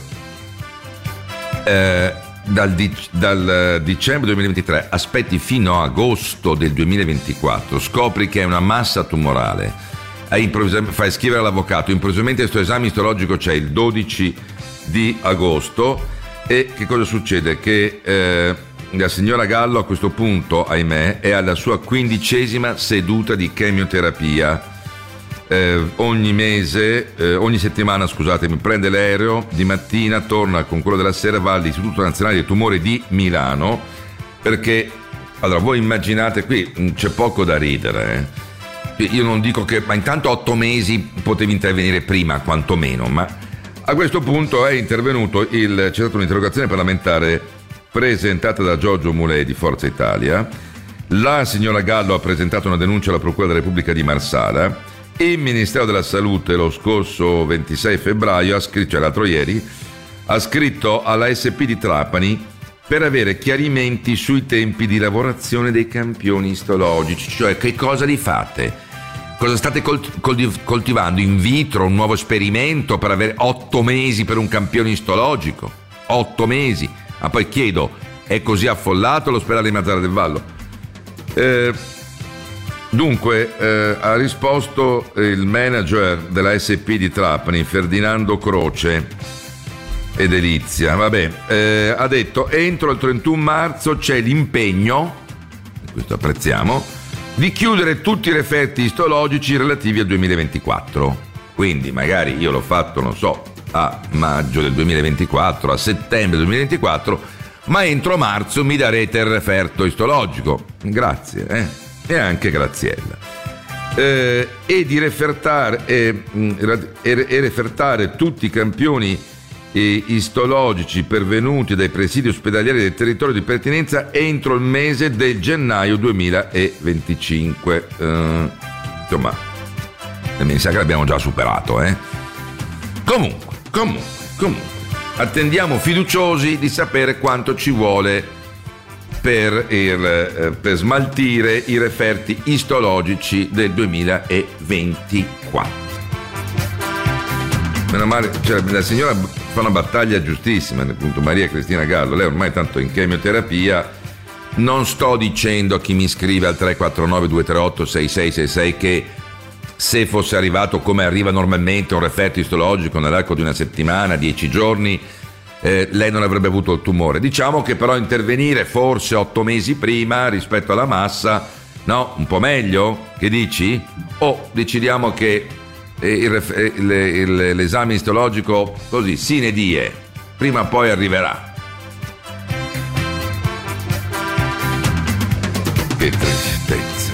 eh, dal, dal dicembre duemilaventitré aspetti fino a agosto del duemilaventiquattro, scopri che è una massa tumorale. Fai scrivere all'avvocato, improvvisamente questo esame istologico c'è il dodici di agosto e che cosa succede? Che eh, la signora Gallo a questo punto, ahimè, è alla sua quindicesima seduta di chemioterapia. Eh, ogni mese, eh, ogni settimana, scusatemi, prende l'aereo di mattina, torna con quello della sera, va all'Istituto Nazionale dei Tumori di Milano, perché, allora, voi immaginate, qui c'è poco da ridere, eh. Io non dico che, ma intanto otto mesi potevi intervenire prima, quantomeno, ma a questo punto è intervenuto il, c'è stata un'interrogazione parlamentare presentata da Giorgio Mulè di Forza Italia. La signora Gallo ha presentato una denuncia alla Procura della Repubblica di Marsala. Il Ministero della Salute lo scorso ventisei febbraio, ha scritto, cioè l'altro ieri, ha scritto alla S P di Trapani per avere chiarimenti sui tempi di lavorazione dei campioni istologici, cioè che cosa li fate? Cosa state coltivando in vitro, un nuovo esperimento per avere otto mesi per un campione istologico? Otto mesi. Ma poi chiedo, è così affollato l'ospedale di Mazzara del Vallo? Eh, Dunque, eh, ha risposto il manager della S P di Trapani, Ferdinando Croce, edilizia, vabbè, eh, ha detto: entro il trentuno marzo c'è l'impegno, questo apprezziamo, di chiudere tutti i referti istologici relativi al duemilaventiquattro. Quindi magari io l'ho fatto, non so, a maggio del duemilaventiquattro, a settembre del duemilaventiquattro, ma entro marzo mi darete il referto istologico. Grazie, eh? E anche Graziella. Eh, e di refertare, eh, e, e refertare tutti i campioni eh, istologici pervenuti dai presidi ospedalieri del territorio di pertinenza entro il mese del gennaio duemilaventicinque. Eh, insomma, mi sa che l'abbiamo già superato, eh? Comunque, comunque, comunque, attendiamo fiduciosi di sapere quanto ci vuole per, il, per smaltire i referti istologici del duemilaventiquattro. Meno male, cioè, la signora fa una battaglia giustissima, appunto, Maria Cristina Gallo. Lei ormai tanto in chemioterapia. Non sto dicendo a chi mi scrive al tre quattro nove due tre otto sei sei sei sei che se fosse arrivato come arriva normalmente un referto istologico nell'arco di una settimana, dieci giorni, eh, lei non avrebbe avuto il tumore. Diciamo che però intervenire forse otto mesi prima rispetto alla massa, no? Un po' meglio? Che dici? O decidiamo che eh, il ref- il, il, l'esame istologico così, sine die, prima o poi arriverà. Che tristezza.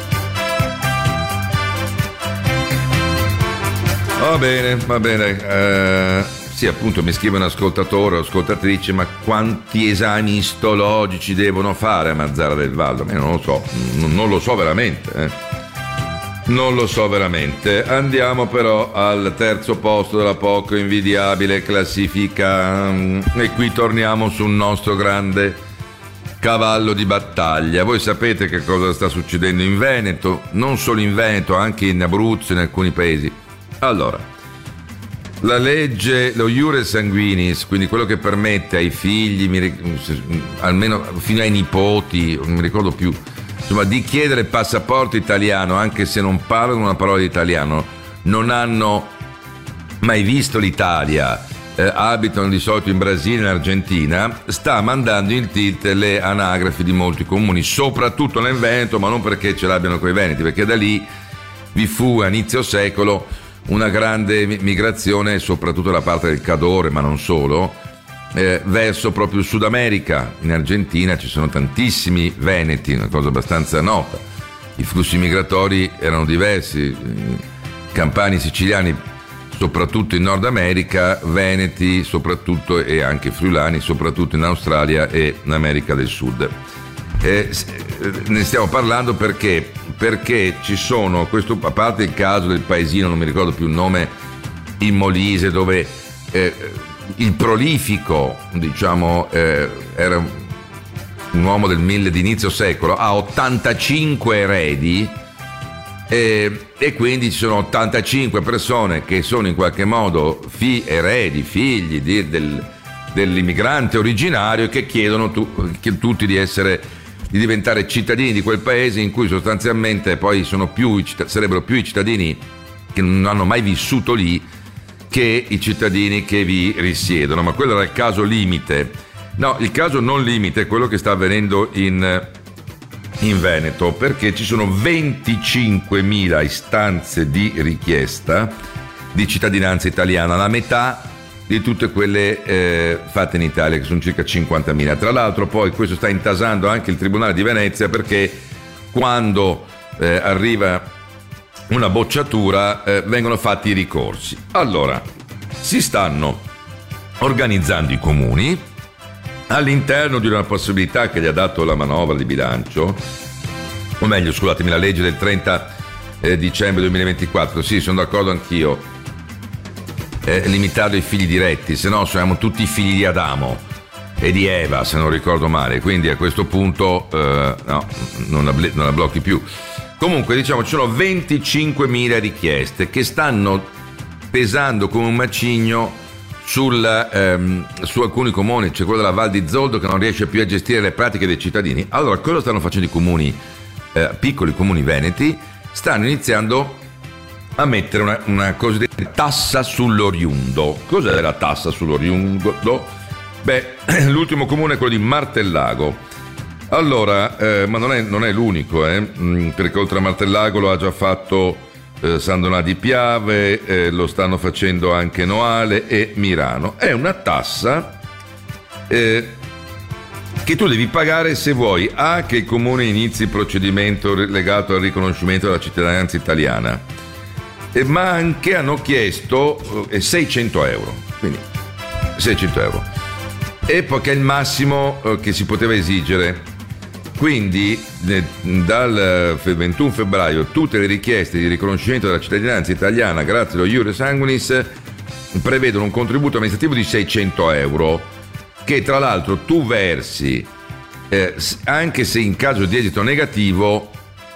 Va bene, va bene. Eh, sì, appunto mi scrive un ascoltatore o ascoltatrice: ma quanti esami istologici devono fare a Mazzara del Vallo? Io non lo so, non, non lo so veramente. Eh. Non lo so veramente. Andiamo però al terzo posto della poco invidiabile classifica. E qui torniamo sul nostro grande cavallo di battaglia. Voi sapete che cosa sta succedendo in Veneto? Non solo in Veneto, anche in Abruzzo e in alcuni paesi. Allora, la legge, lo iure sanguinis, quindi quello che permette ai figli, mi, almeno fino ai nipoti, non mi ricordo più, insomma, di chiedere il passaporto italiano anche se non parlano una parola di italiano, non hanno mai visto l'Italia, eh, abitano di solito in Brasile e in Argentina, sta mandando in tilt le anagrafi di molti comuni, soprattutto nel Veneto, ma non perché ce l'abbiano coi veneti, perché da lì vi fu a inizio secolo una grande migrazione, soprattutto da parte del Cadore, ma non solo, eh, verso proprio il Sud America. In Argentina ci sono tantissimi veneti, una cosa abbastanza nota. I flussi migratori erano diversi, campani, siciliani, soprattutto in Nord America, veneti soprattutto, e anche friulani, soprattutto in Australia e in America del Sud. Eh, ne stiamo parlando perché perché ci sono, questo a parte il caso del paesino, non mi ricordo più il nome, in Molise, dove eh, il prolifico, diciamo, eh, era un uomo del mille di inizio secolo, ha ottantacinque eredi, eh, e quindi ci sono ottantacinque persone che sono in qualche modo fi- eredi, figli di, del, dell'immigrante originario, che chiedono tu, che tutti di essere di diventare cittadini di quel paese, in cui sostanzialmente poi sono più, sarebbero più i cittadini che non hanno mai vissuto lì che i cittadini che vi risiedono. Ma quello era il caso limite. No, il caso non limite è quello che sta avvenendo in, in Veneto, perché ci sono venticinquemila istanze di richiesta di cittadinanza italiana, la metà di tutte quelle eh, fatte in Italia, che sono circa cinquantamila. Tra l'altro poi questo sta intasando anche il Tribunale di Venezia, perché quando eh, arriva una bocciatura eh, vengono fatti i ricorsi. Allora, si stanno organizzando i comuni all'interno di una possibilità che gli ha dato la manovra di bilancio, o meglio, scusatemi, la legge del trenta eh, dicembre duemilaventiquattro, sì, sono d'accordo anch'io, Eh, limitato ai figli diretti, se no siamo tutti figli di Adamo e di Eva, se non ricordo male, quindi a questo punto eh, no, non la, non la blocchi più. Comunque, diciamo, ci sono venticinquemila richieste che stanno pesando come un macigno sul, ehm, su alcuni comuni. C'è quello della Val di Zoldo che non riesce più a gestire le pratiche dei cittadini. Allora, cosa stanno facendo i comuni eh, piccoli comuni veneti stanno iniziando a mettere una, una cosiddetta tassa sull'oriundo. Cos'è la tassa sull'oriundo? Beh, l'ultimo comune è quello di Martellago. Allora, eh, ma non è, non è l'unico, eh, perché oltre a Martellago lo ha già fatto eh, San Donà di Piave, eh, lo stanno facendo anche Noale e Mirano. È una tassa eh, che tu devi pagare se vuoi A, che il comune inizi il procedimento legato al riconoscimento della cittadinanza italiana, ma anche hanno chiesto eh, seicento euro, quindi seicento euro, e poi che è il massimo eh, che si poteva esigere. Quindi eh, dal ventuno febbraio tutte le richieste di riconoscimento della cittadinanza italiana grazie allo Iure Sanguinis prevedono un contributo amministrativo di seicento euro, che tra l'altro tu versi eh, anche se in caso di esito negativo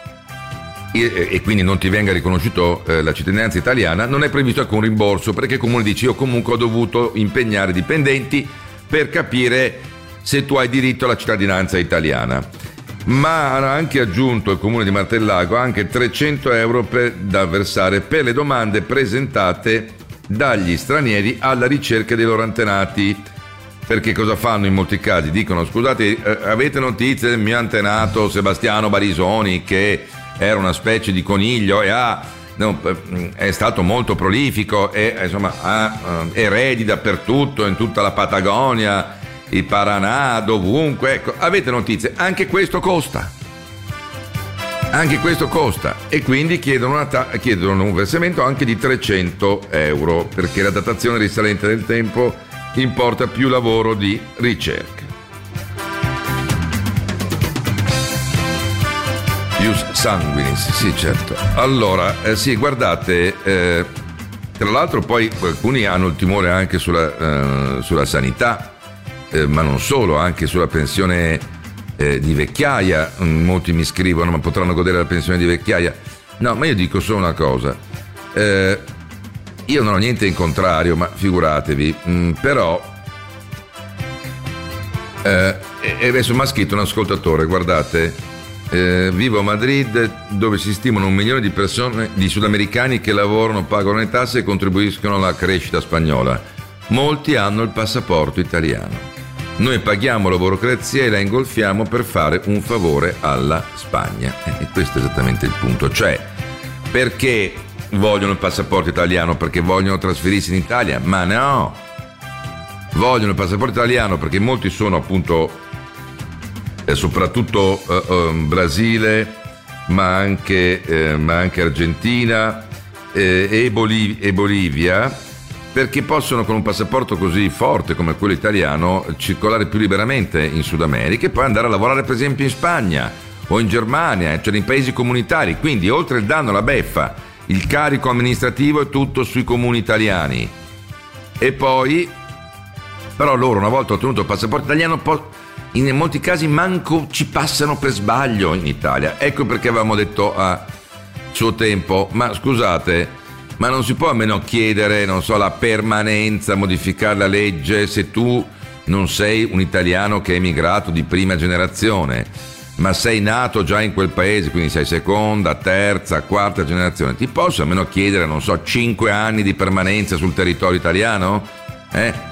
e quindi non ti venga riconosciuto eh, la cittadinanza italiana, non è previsto alcun rimborso, perché il comune dice: io comunque ho dovuto impegnare dipendenti per capire se tu hai diritto alla cittadinanza italiana. Ma ha anche aggiunto il comune di Martellago anche trecento euro per, da versare per le domande presentate dagli stranieri alla ricerca dei loro antenati. Perché cosa fanno in molti casi? Dicono: scusate, eh, avete notizie del mio antenato Sebastiano Barisoni, che era una specie di coniglio e ha, no, è stato molto prolifico e insomma ha eh, eredi dappertutto, in tutta la Patagonia, il Paranà, dovunque, ecco, avete notizie? Anche questo costa, anche questo costa, e quindi chiedono, una ta- chiedono un versamento anche di trecento euro, perché la datazione risalente del tempo importa più lavoro di ricerca. Ius Sanguinis, sì, certo. Allora, eh, sì, guardate, eh, tra l'altro poi alcuni hanno il timore anche sulla, eh, sulla sanità, eh, ma non solo, anche sulla pensione eh, di vecchiaia. Molti mi scrivono: ma potranno godere della pensione di vecchiaia? No, ma io dico solo una cosa. Eh, io non ho niente in contrario, ma figuratevi, mh, però... Eh, e adesso mi ha scritto un ascoltatore, guardate... Eh, vivo a Madrid, dove si stimano un milione di persone, di sudamericani che lavorano, pagano le tasse e contribuiscono alla crescita spagnola. Molti hanno il passaporto italiano. Noi paghiamo la burocrazia e la ingolfiamo per fare un favore alla Spagna. E questo è esattamente il punto. Cioè, perché vogliono il passaporto italiano? Perché vogliono trasferirsi in Italia? Ma no! Vogliono il passaporto italiano perché molti sono appunto... soprattutto eh, eh, Brasile, ma anche, eh, ma anche Argentina eh, e, Boliv- e Bolivia, perché possono con un passaporto così forte come quello italiano circolare più liberamente in Sud America e poi andare a lavorare per esempio in Spagna o in Germania, cioè in paesi comunitari. Quindi oltre il danno alla beffa, il carico amministrativo è tutto sui comuni italiani. E poi però loro, una volta ottenuto il passaporto italiano, po- in molti casi manco ci passano per sbaglio in Italia. Ecco perché avevamo detto a suo tempo: ma scusate, ma non si può almeno chiedere, non so, la permanenza, modificare la legge se tu non sei un italiano che è emigrato di prima generazione, ma sei nato già in quel paese, quindi sei seconda, terza, quarta generazione. Ti posso almeno chiedere, non so, cinque anni di permanenza sul territorio italiano? Eh?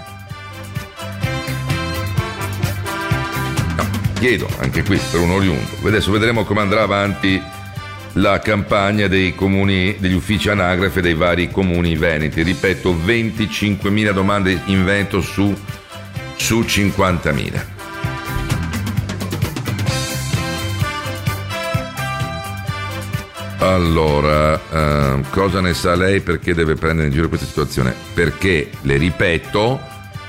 Chiedo anche qui per un oriundo. Adesso vedremo come andrà avanti la campagna dei comuni, degli uffici anagrafe dei vari comuni veneti. Ripeto, venticinquemila domande in Veneto su, su cinquantamila. Allora, eh, cosa ne sa lei? Perché deve prendere in giro questa situazione? Perché, le ripeto,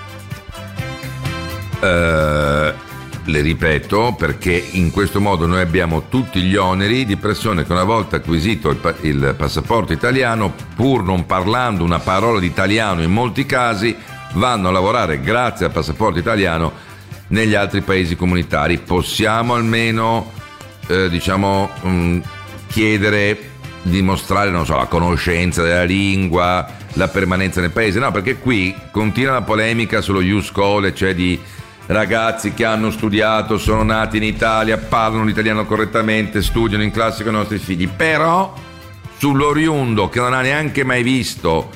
eh, Le ripeto, perché in questo modo noi abbiamo tutti gli oneri di persone che una volta acquisito il, pa- il passaporto italiano, pur non parlando una parola di italiano in molti casi, vanno a lavorare grazie al passaporto italiano negli altri paesi comunitari. Possiamo almeno, eh, diciamo, mh, chiedere di mostrare, non so, la conoscenza della lingua, la permanenza nel paese? No, perché qui continua la polemica sullo ius scholae, cioè di ragazzi che hanno studiato, sono nati in Italia, parlano l'italiano correttamente, studiano in classe con i nostri figli, però sull'oriundo che non ha neanche mai visto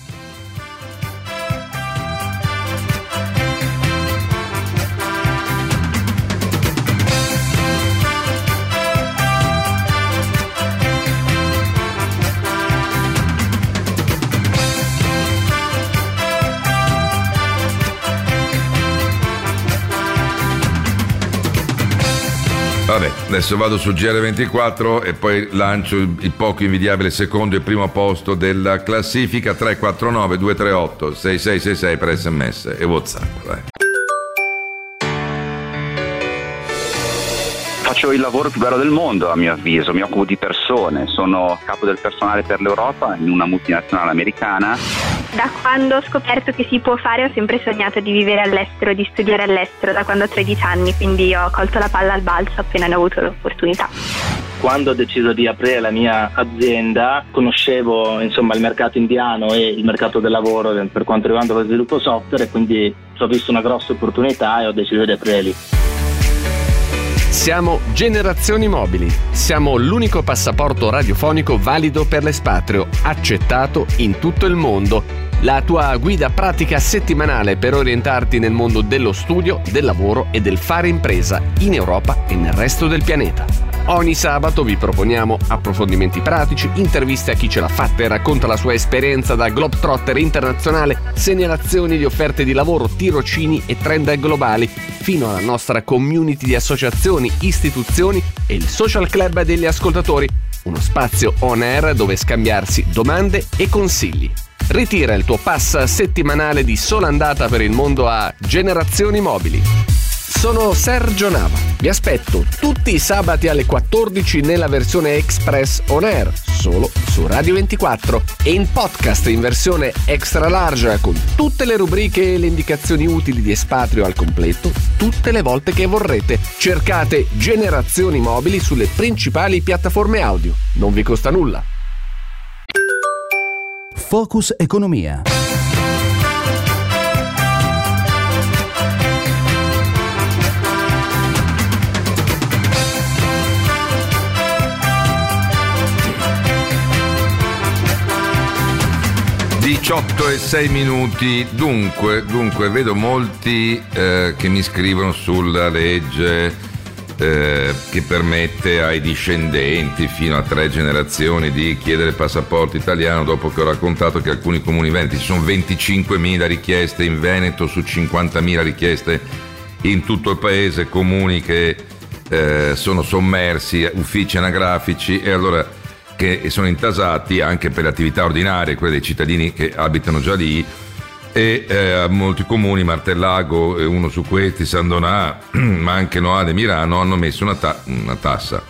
Vabbè, adesso vado su G R ventiquattro e poi lancio il, il poco invidiabile secondo e primo posto della classifica. Tre quattro nove due tre otto sei sei sei sei per sms e WhatsApp. Vai. Faccio il lavoro più bello del mondo, a mio avviso, mi occupo di persone, sono capo del personale per l'Europa in una multinazionale americana. Da quando ho scoperto che si può fare ho sempre sognato di vivere all'estero, di studiare all'estero da quando ho tredici anni, quindi ho colto la palla al balzo appena ne ho avuto l'opportunità. Quando ho deciso di aprire la mia azienda conoscevo insomma il mercato indiano e il mercato del lavoro per quanto riguarda lo sviluppo software e quindi ho visto una grossa opportunità e ho deciso di aprire lì. Siamo Generazioni Mobili. Siamo l'unico passaporto radiofonico valido per l'espatrio, accettato in tutto il mondo. La tua guida pratica settimanale per orientarti nel mondo dello studio, del lavoro e del fare impresa in Europa e nel resto del pianeta. Ogni sabato vi proponiamo approfondimenti pratici, interviste a chi ce l'ha fatta e racconta la sua esperienza da globetrotter internazionale, segnalazioni di offerte di lavoro, tirocini e trend globali, fino alla nostra community di associazioni, istituzioni e il social club degli ascoltatori, uno spazio on air dove scambiarsi domande e consigli. Ritira il tuo pass settimanale di sola andata per il mondo a Generazioni Mobili. Sono Sergio Nava. Vi aspetto tutti i sabati alle quattordici nella versione Express On Air, solo su Radio ventiquattro, e in podcast in versione extra large con tutte le rubriche e le indicazioni utili di espatrio al completo, tutte le volte che vorrete. Cercate Generazioni Mobili sulle principali piattaforme audio. Non vi costa nulla. Focus Economia. diciotto e sei minuti. Dunque, dunque vedo molti eh, che mi scrivono sulla legge eh, che permette ai discendenti fino a tre generazioni di chiedere il passaporto italiano, dopo che ho raccontato che alcuni comuni veneti, ci sono venticinquemila richieste in Veneto su cinquantamila richieste in tutto il paese, comuni che eh, sono sommersi, uffici anagrafici, e allora che sono intasati anche per le attività ordinarie, quelle dei cittadini che abitano già lì, e eh, molti comuni, Martellago è uno su questi, San Donà, ma anche Noale e Mirano, hanno messo una, ta- una tassa,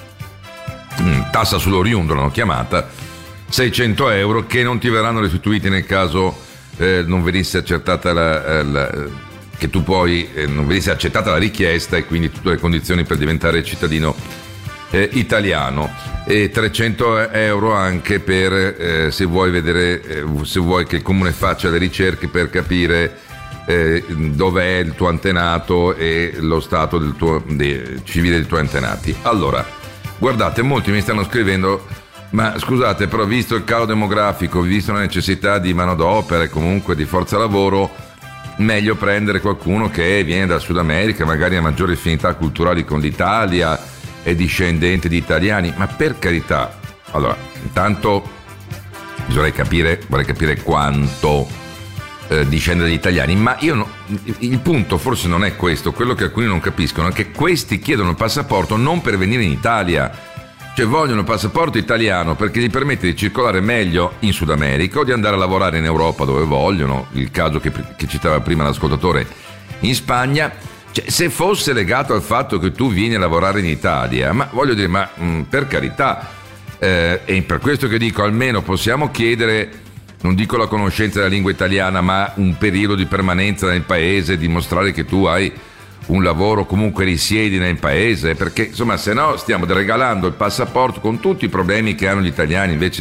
tassa sull'oriundo l'hanno chiamata, seicento euro, che non ti verranno restituiti nel caso eh, non venisse accertata la, la, che tu poi eh, non venisse accettata la richiesta e quindi tutte le condizioni per diventare cittadino Eh, italiano, e trecento euro anche per eh, se vuoi vedere eh, se vuoi che il comune faccia le ricerche per capire eh, dov'è il tuo antenato e lo stato del tuo de, civile dei tuoi antenati. Allora, guardate, molti mi stanno scrivendo: ma scusate, però visto il calo demografico, visto la necessità di manodopera e comunque di forza lavoro, meglio prendere qualcuno che viene dal Sud America, magari ha maggiori affinità culturali con l'Italia, è discendente di italiani. Ma per carità, allora, intanto vorrei capire, vorrei capire quanto eh, discende dagli italiani, ma io no, il punto forse non è questo. Quello che alcuni non capiscono è che questi chiedono il passaporto non per venire in Italia, cioè vogliono il passaporto italiano perché gli permette di circolare meglio in Sud America o di andare a lavorare in Europa dove vogliono, il caso che, che citava prima l'ascoltatore in Spagna. Cioè, se fosse legato al fatto che tu vieni a lavorare in Italia, ma voglio dire, ma mh, per carità, eh, e per questo che dico, almeno possiamo chiedere, non dico la conoscenza della lingua italiana, ma un periodo di permanenza nel paese, dimostrare che tu hai un lavoro, comunque risiedi nel paese, perché insomma, se no stiamo regalando il passaporto con tutti i problemi che hanno gli italiani invece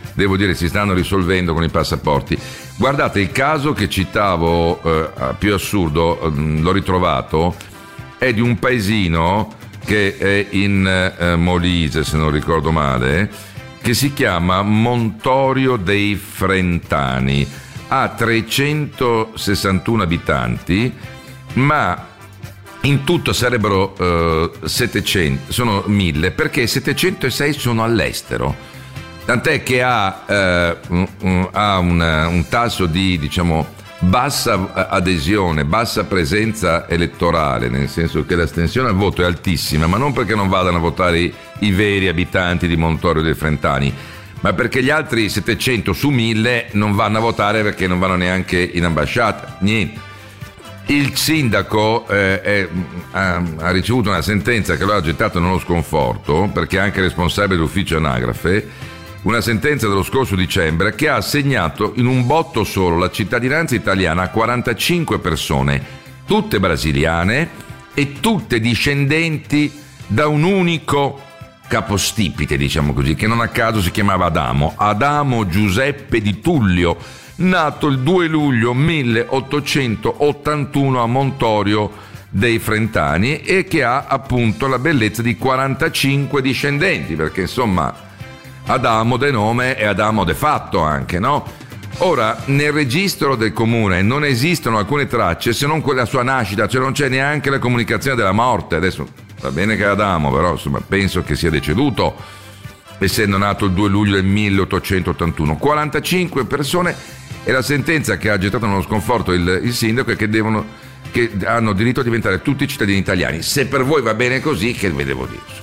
devo dire si stanno risolvendo con i passaporti. Guardate, il caso che citavo eh, più assurdo, eh, l'ho ritrovato, è di un paesino che è in eh, Molise, se non ricordo male, che si chiama Montorio dei Frentani. Ha trecentosessantuno abitanti, ma in tutto sarebbero eh, settecento, sono mille, perché settecentosei sono all'estero. Tant'è che ha, eh, un, ha una, un tasso di, diciamo, bassa adesione, bassa presenza elettorale, nel senso che l'astensione al voto è altissima, ma non perché non vadano a votare i, i veri abitanti di Montorio dei Frentani, ma perché gli altri settecento su mille non vanno a votare perché non vanno neanche in ambasciata, niente. Il sindaco eh, è, ha, ha ricevuto una sentenza che lo ha gettato nello sconforto, perché è anche responsabile dell'ufficio anagrafe, una sentenza dello scorso dicembre che ha assegnato in un botto solo la cittadinanza italiana a quarantacinque persone, tutte brasiliane e tutte discendenti da un unico capostipite, diciamo così, che non a caso si chiamava Adamo, Adamo Giuseppe di Tullio, nato il due luglio milleottocentottantuno a Montorio dei Frentani e che ha appunto la bellezza di quarantacinque discendenti, perché insomma Adamo de nome e Adamo de fatto anche, no? Ora, nel registro del comune non esistono alcune tracce se non quella sua nascita, cioè non c'è neanche la comunicazione della morte. Adesso va bene che è Adamo, però insomma penso che sia deceduto, essendo nato il due luglio del milleottocentottantuno. quarantacinque persone, e la sentenza che ha gettato nello sconforto il, il sindaco è che devono, che hanno diritto a diventare tutti cittadini italiani. Se per voi va bene così, che vi devo dire?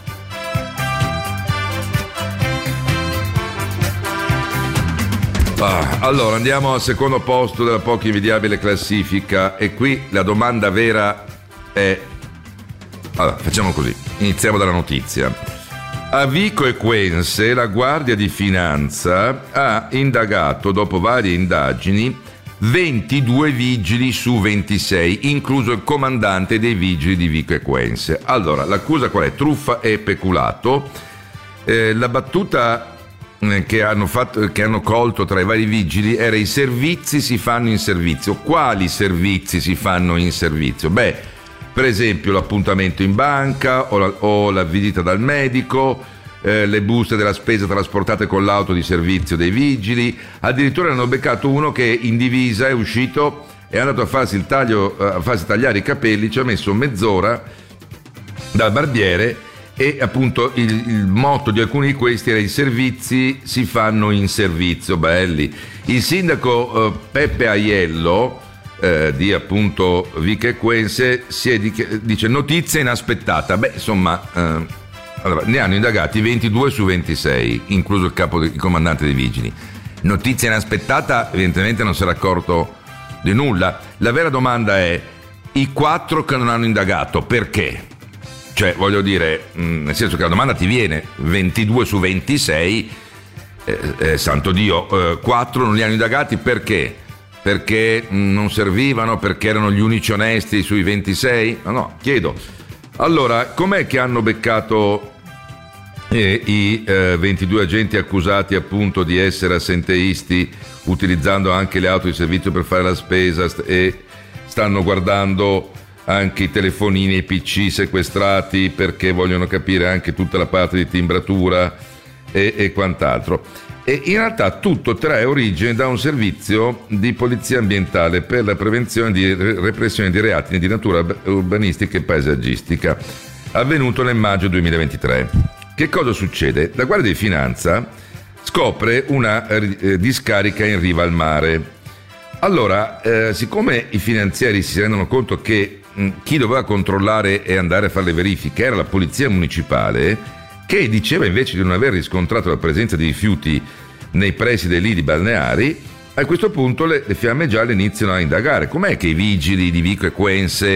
Ah, allora andiamo al secondo posto della poco invidiabile classifica, e qui la domanda vera è, allora facciamo così, iniziamo dalla notizia. A Vico Equense la Guardia di Finanza ha indagato, dopo varie indagini, ventidue vigili su ventisei, incluso il comandante dei vigili di Vico Equense. Allora, l'accusa qual è? Truffa e peculato. Eh, la battuta Che hanno, fatto, che hanno colto tra i vari vigili era: i servizi si fanno in servizio. Quali servizi si fanno in servizio? Beh, per esempio l'appuntamento in banca o la, o la visita dal medico, eh, le buste della spesa trasportate con l'auto di servizio dei vigili. Addirittura hanno beccato uno che in divisa è uscito, è andato a farsi il taglio, a farsi tagliare i capelli, ci ha messo mezz'ora dal barbiere. E appunto il, il motto di alcuni di questi era: i servizi si fanno in servizio. Belli. Il sindaco eh, Peppe Aiello eh, di appunto Vico Equense si è di, dice notizia inaspettata. Beh, insomma, eh, allora, ne hanno indagati ventidue su ventisei, incluso il capo il comandante dei vigili. Notizia inaspettata, evidentemente non si era accorto di nulla. La vera domanda è: i quattro che non hanno indagato, perché? Cioè, voglio dire, mh, nel senso che la domanda ti viene, ventidue su ventisei, eh, eh, santo Dio, eh, quattro non li hanno indagati, perché? Perché mh, non servivano, perché erano gli unici onesti sui ventisei? No, no, chiedo. Allora, com'è che hanno beccato eh, i eh, ventidue agenti accusati appunto di essere assenteisti, utilizzando anche le auto di servizio per fare la spesa, st- e stanno guardando anche i telefonini e i P C sequestrati perché vogliono capire anche tutta la parte di timbratura e, e quant'altro. E in realtà tutto trae origine da un servizio di polizia ambientale per la prevenzione e di repressione di reati di natura urbanistica e paesaggistica, avvenuto nel maggio duemilaventitré. Che cosa succede? La Guardia di Finanza scopre una eh, discarica in riva al mare. Allora, eh, siccome i finanzieri si rendono conto che chi doveva controllare e andare a fare le verifiche era la polizia municipale, che diceva invece di non aver riscontrato la presenza di rifiuti nei pressi dei lidi balneari, a questo punto le, le fiamme gialle iniziano a indagare. Com'è che i vigili di Vico Equense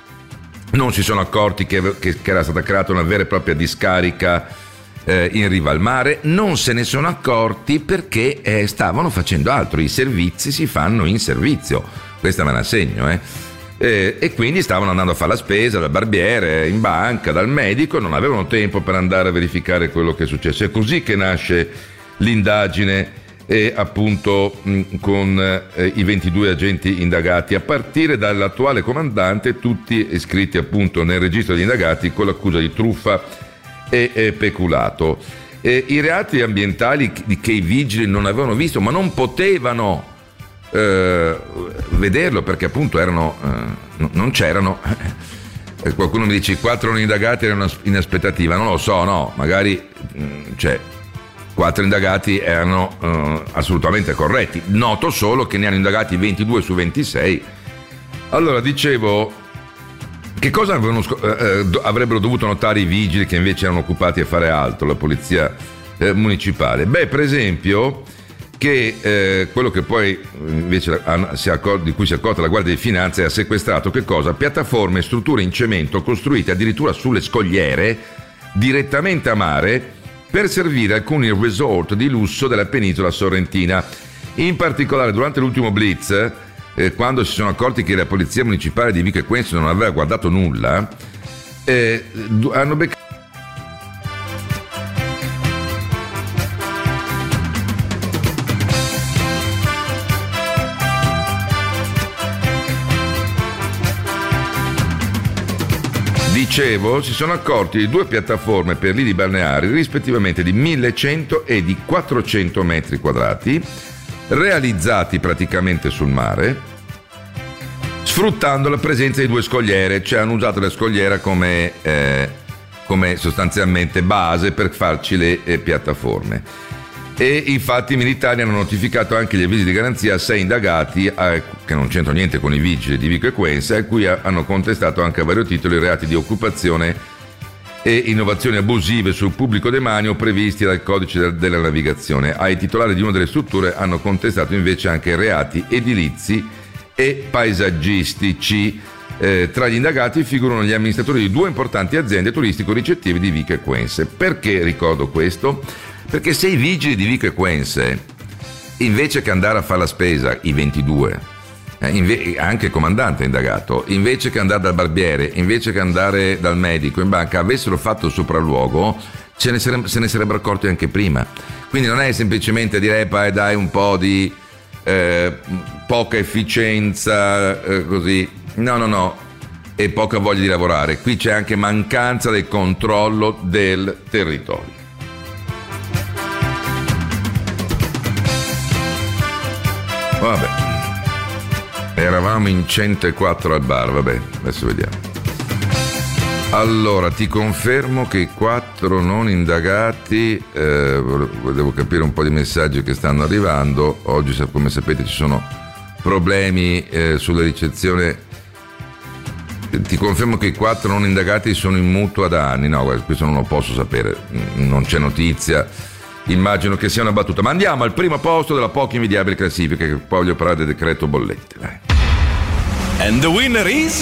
non si sono accorti che, che, che era stata creata una vera e propria discarica eh, in riva al mare? Non se ne sono accorti perché eh, stavano facendo altro. I servizi si fanno in servizio, questa me la segno, eh Eh, e quindi stavano andando a fare la spesa dal barbiere, in banca, dal medico, non avevano tempo per andare a verificare quello che è successo. È così che nasce l'indagine e appunto mh, con eh, i ventidue agenti indagati, a partire dall'attuale comandante, tutti iscritti appunto nel registro degli indagati con l'accusa di truffa e, e peculato. E i reati ambientali che i vigili non avevano visto, ma non potevano eh, vederlo perché appunto erano eh, non c'erano. Qualcuno mi dice i quattro non indagati erano in aspettativa, non lo so, no, magari mh, cioè quattro indagati erano uh, assolutamente corretti. Noto solo che ne hanno indagati ventidue su ventisei. Allora, dicevo, che cosa avevano, eh, avrebbero dovuto notare i vigili che invece erano occupati a fare altro, la polizia eh, municipale? Beh, per esempio, che eh, quello che poi invece si accor- di cui si è accorta la Guardia di Finanza ha sequestrato che cosa? Piattaforme e strutture in cemento costruite addirittura sulle scogliere direttamente a mare per servire alcuni resort di lusso della penisola sorrentina. In particolare durante l'ultimo blitz, eh, quando si sono accorti che la polizia municipale di Vico Equense non aveva guardato nulla, eh, hanno beccato Dicevo, si sono accorti di due piattaforme per lidi balneari, rispettivamente di millecento e di quattrocento metri quadrati, realizzati praticamente sul mare, sfruttando la presenza di due scogliere, cioè hanno usato la scogliera come, eh, come sostanzialmente base per farci le eh, piattaforme. E infatti i militari hanno notificato anche gli avvisi di garanzia a sei indagati eh, che non c'entrano niente con i vigili di Vico Equense, a cui ha, hanno contestato anche a vario titolo i reati di occupazione e innovazioni abusive sul pubblico demanio previsti dal codice de- della navigazione. Ai titolari di una delle strutture hanno contestato invece anche reati edilizi e paesaggistici. Eh, tra gli indagati figurano gli amministratori di due importanti aziende turistico-ricettive di Vico Equense. Perché ricordo questo? Perché se i vigili di Vico Equense, invece che andare a fare la spesa, i ventidue, eh, inve- anche il comandante è indagato, invece che andare dal barbiere, invece che andare dal medico in banca, avessero fatto il sopralluogo, ce ne sare- se ne sarebbero accorti anche prima. Quindi non è semplicemente dire, eh, dai, un po' di eh, poca efficienza, eh, così. No, no, no, e poca voglia di lavorare. Qui c'è anche mancanza del controllo del territorio. Vabbè, eravamo in centoquattro al bar, vabbè, adesso vediamo. Allora, ti confermo che i quattro non indagati, eh, devo capire un po' di messaggi che stanno arrivando. Oggi, come sapete, ci sono problemi eh, sulla ricezione. Ti confermo che i quattro non indagati sono in mutuo da anni. No, guarda, questo non lo posso sapere, non c'è notizia. Immagino che sia una battuta, ma andiamo al primo posto della poco invidiabile classifica, che poi voglio parlare del decreto bollette. Dai. And the winner is?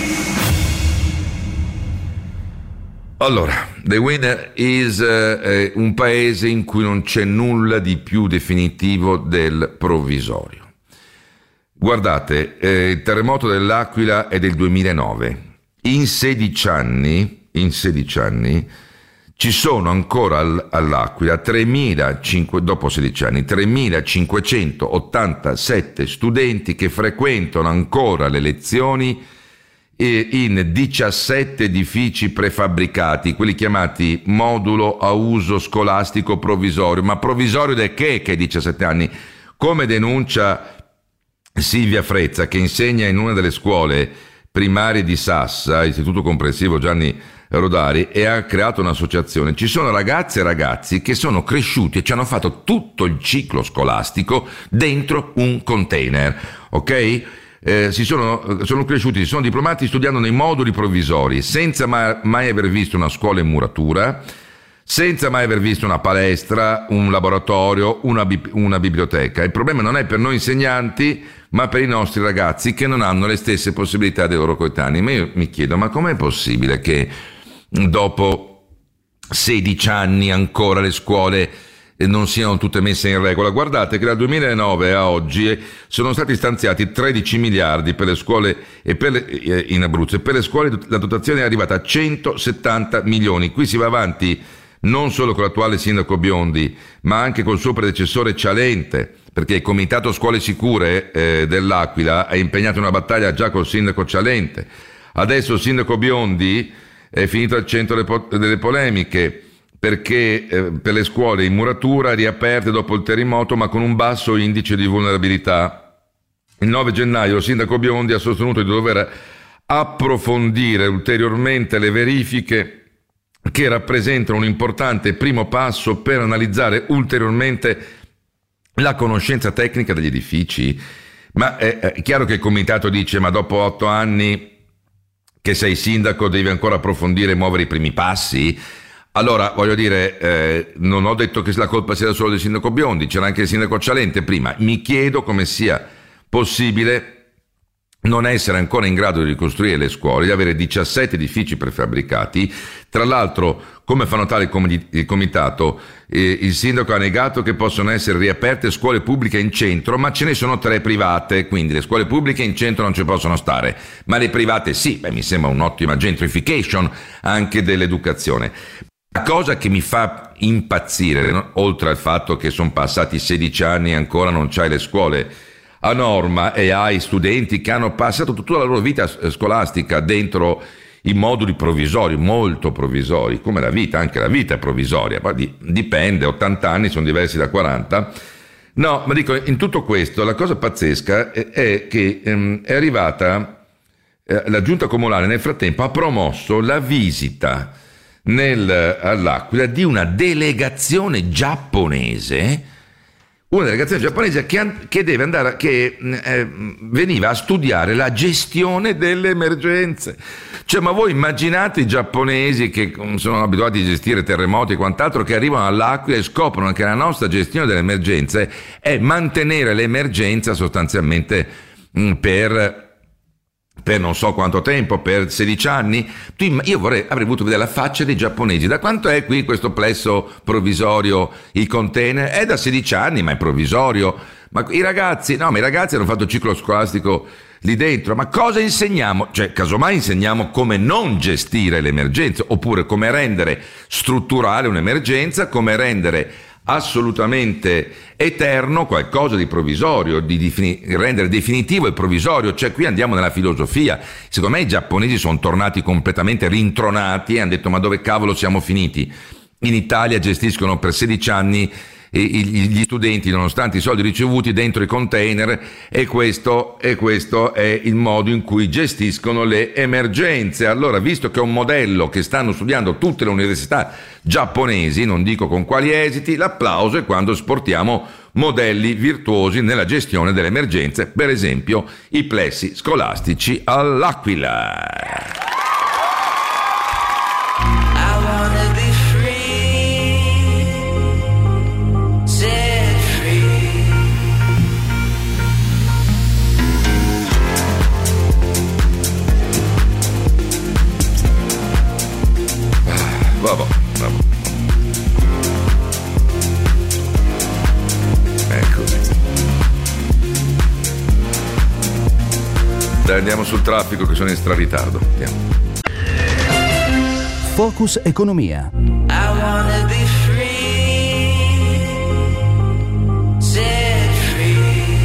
Allora, the winner is eh, un paese in cui non c'è nulla di più definitivo del provvisorio. Guardate, eh, il terremoto dell'Aquila è del duemilanove. In sedici anni, in sedici anni, ci sono ancora all'Aquila tremilacinquecento, dopo sedici anni, tremilacinquecentottantasette studenti che frequentano ancora le lezioni in diciassette edifici prefabbricati, quelli chiamati modulo a uso scolastico provvisorio. Ma provvisorio da che che diciassette anni? Come denuncia Silvia Frezza, che insegna in una delle scuole primarie di Sassa, Istituto Comprensivo Gianni Rodari, e ha creato un'associazione. Ci sono ragazze e ragazzi che sono cresciuti e ci hanno fatto tutto il ciclo scolastico dentro un container, ok? Eh, si sono, sono cresciuti, si sono diplomati studiando nei moduli provvisori, senza mai, mai aver visto una scuola in muratura, senza mai aver visto una palestra, un laboratorio, una, una biblioteca. Il problema non è per noi insegnanti, ma per i nostri ragazzi che non hanno le stesse possibilità dei loro coetanei. Ma io mi chiedo, ma com'è possibile che dopo sedici anni ancora le scuole non siano tutte messe in regola? Guardate che dal duemilanove a oggi sono stati stanziati tredici miliardi per le scuole e per le, in Abruzzo, e per le scuole la dotazione è arrivata a centosettanta milioni. Qui si va avanti non solo con l'attuale sindaco Biondi, ma anche col suo predecessore Cialente, perché il Comitato Scuole Sicure eh, dell'Aquila è impegnato in una battaglia già col sindaco Cialente. Adesso il sindaco Biondi è finito al centro delle, po- delle polemiche, perché eh, per le scuole in muratura riaperte dopo il terremoto ma con un basso indice di vulnerabilità. Il nove gennaio il sindaco Biondi ha sostenuto di dover approfondire ulteriormente le verifiche che rappresentano un importante primo passo per analizzare ulteriormente la conoscenza tecnica degli edifici. Ma è, è chiaro che il comitato dice: ma dopo otto anni che sei sindaco devi ancora approfondire e muovere i primi passi? Allora, voglio dire, eh, non ho detto che la colpa sia solo del sindaco Biondi, c'era anche il sindaco Cialente prima. Mi chiedo come sia possibile non essere ancora in grado di ricostruire le scuole, di avere diciassette edifici prefabbricati. Tra l'altro, come fa notare il, com- il comitato, eh, il sindaco ha negato che possono essere riaperte scuole pubbliche in centro, ma ce ne sono tre private, quindi le scuole pubbliche in centro non ci possono stare, ma le private sì. Beh, mi sembra un'ottima gentrification anche dell'educazione. La cosa che mi fa impazzire, no? Oltre al fatto che sono passati sedici anni e ancora non c'hai le scuole a norma e hai studenti che hanno passato tutta la loro vita scolastica dentro i moduli provvisori, molto provvisori, come la vita, anche la vita è provvisoria, poi dipende, ottanta anni sono diversi da quaranta. No, ma dico, in tutto questo la cosa pazzesca è, è che ehm, è arrivata, eh, la giunta comunale nel frattempo ha promosso la visita nel, all'Aquila di una delegazione giapponese, una delegazione giapponese che, che deve andare, che eh, veniva a studiare la gestione delle emergenze. Cioè, ma voi immaginate i giapponesi che sono abituati a gestire terremoti e quant'altro, che arrivano all'Aquila e scoprono che la nostra gestione delle emergenze è mantenere l'emergenza sostanzialmente mh, per per non so quanto tempo, per sedici anni. Io vorrei, avrei voluto vedere la faccia dei giapponesi. Da quanto è qui questo plesso provvisorio, il container? È da sedici anni, ma è provvisorio. Ma i ragazzi, no, ma i ragazzi hanno fatto il ciclo scolastico lì dentro. Ma cosa insegniamo? Cioè, casomai insegniamo come non gestire l'emergenza, oppure come rendere strutturale un'emergenza, come rendere assolutamente eterno qualcosa di provvisorio, di defini- rendere definitivo il provvisorio. Cioè, qui andiamo nella filosofia. Secondo me i giapponesi sono tornati completamente rintronati e hanno detto: ma dove cavolo siamo finiti? In Italia gestiscono per sedici anni gli studenti, nonostante i soldi ricevuti, dentro i container, e questo, e questo è il modo in cui gestiscono le emergenze. Allora, visto che è un modello che stanno studiando tutte le università giapponesi, non dico con quali esiti, l'applauso è quando esportiamo modelli virtuosi nella gestione delle emergenze, per esempio i plessi scolastici all'Aquila. Vabbè, vabbè. Eccoci. Dai, andiamo sul traffico che sono in straritardo. Andiamo. Focus Economia. I wanna be free, set free.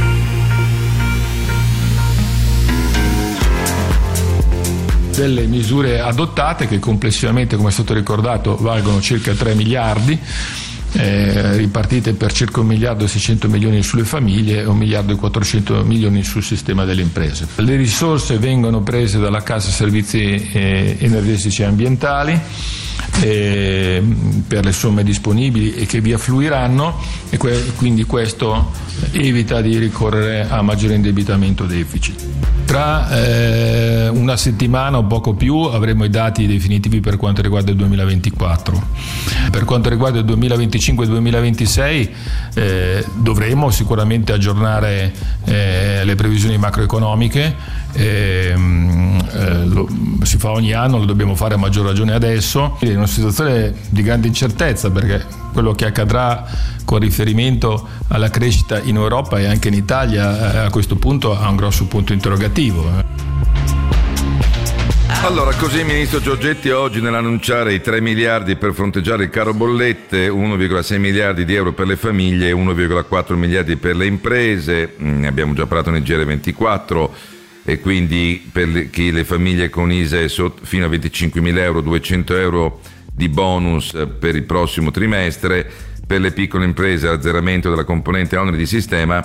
Delle misure adottate che complessivamente, come è stato ricordato, valgono circa tre miliardi, eh, ripartite per circa un miliardo e seicento milioni sulle famiglie e un miliardo e quattrocento milioni sul sistema delle imprese. Le risorse vengono prese dalla Cassa Servizi eh, Energetici e Ambientali eh, per le somme disponibili e che vi affluiranno, e que- quindi questo evita di ricorrere a maggiore indebitamento deficit. Tra eh, una settimana o poco più avremo i dati definitivi per quanto riguarda il duemilaventiquattro. Per quanto riguarda il duemilaventicinque e duemilaventisei eh, dovremo sicuramente aggiornare eh, le previsioni macroeconomiche. Eh, eh, lo, si fa ogni anno, lo dobbiamo fare a maggior ragione adesso. È una situazione di grande incertezza, perché quello che accadrà con riferimento alla crescita in Europa e anche in Italia a questo punto ha un grosso punto interrogativo. Allora, così il ministro Giorgetti oggi nell'annunciare i tre miliardi per fronteggiare il caro bollette, uno virgola sei miliardi di euro per le famiglie e uno virgola quattro miliardi per le imprese, ne abbiamo già parlato nel G R ventiquattro, e quindi per le, chi le famiglie con I S E E fino a venticinquemila euro, duecento euro di bonus per il prossimo trimestre, per le piccole imprese azzeramento della componente oneri di sistema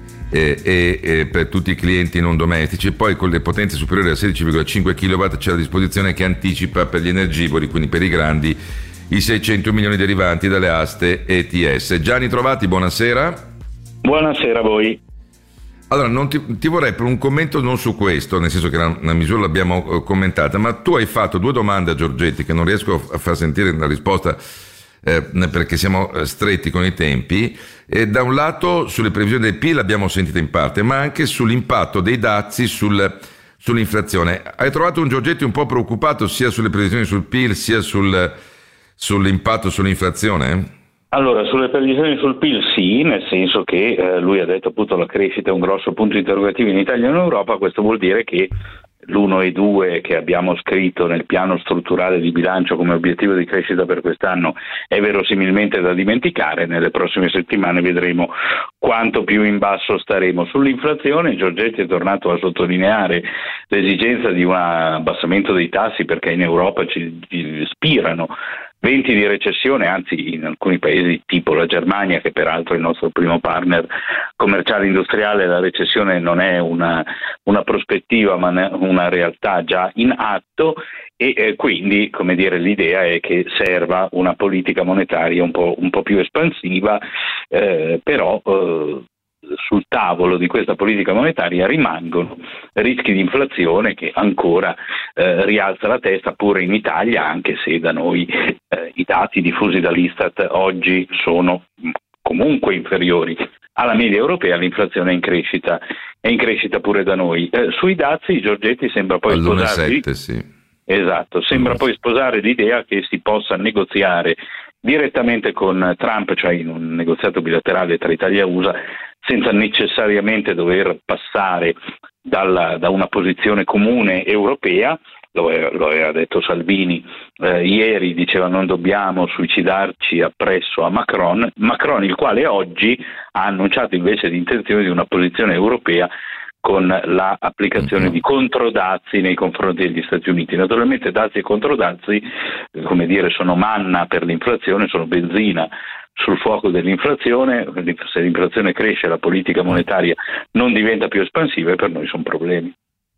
e, e, e per tutti i clienti non domestici. Poi con le potenze superiori a sedici virgola cinque chilowatt c'è la disposizione che anticipa per gli energivori, quindi per i grandi, i seicento milioni derivanti dalle aste E T S. Gianni Trovati, buonasera. Buonasera a voi. Allora, non ti, ti vorrei per un commento non su questo, nel senso che la, la misura l'abbiamo eh, commentata, ma tu hai fatto due domande a Giorgetti che non riesco a far sentire la risposta eh, perché siamo stretti con i tempi. E da un lato sulle previsioni del P I L l'abbiamo sentita in parte, ma anche sull'impatto dei dazi sul, sull'inflazione. Hai trovato un Giorgetti un po' preoccupato sia sulle previsioni sul P I L sia sul, sull'impatto sull'inflazione? Allora, sulle previsioni sul P I L sì, nel senso che eh, lui ha detto appunto la crescita è un grosso punto interrogativo in Italia e in Europa. Questo vuol dire che l'uno e due che abbiamo scritto nel piano strutturale di bilancio come obiettivo di crescita per quest'anno è verosimilmente da dimenticare. Nelle prossime settimane vedremo quanto più in basso staremo. Sull'inflazione Giorgetti è tornato a sottolineare l'esigenza di un abbassamento dei tassi perché in Europa ci, ci spirano venti di recessione, anzi in alcuni paesi tipo la Germania, che peraltro è il nostro primo partner commerciale industriale, la recessione non è una, una prospettiva ma una realtà già in atto e eh, quindi, come dire, l'idea è che serva una politica monetaria un po', un po' più espansiva, eh, però eh, sul tavolo di questa politica monetaria rimangono rischi di inflazione che ancora eh, rialza la testa pure in Italia, anche se da noi eh, i dati diffusi dall'Istat oggi sono comunque inferiori alla media europea. L'inflazione è in crescita, è in crescita pure da noi. Eh, sui dazi Giorgetti sembra poi sposare, sì. Esatto, sembra poi sposare l'idea che si possa negoziare direttamente con Trump, cioè in un negoziato bilaterale tra Italia e U S A, senza necessariamente dover passare dalla, da una posizione comune europea. Lo, lo aveva detto Salvini eh, ieri, diceva non dobbiamo suicidarci appresso a Macron, Macron il quale oggi ha annunciato invece l'intenzione di una posizione europea con la applicazione di controdazi nei confronti degli Stati Uniti. Naturalmente dazi e controdazi, come dire, sono manna per l'inflazione, sono benzina sul fuoco dell'inflazione. Se l'inflazione cresce, la politica monetaria non diventa più espansiva e per noi sono problemi.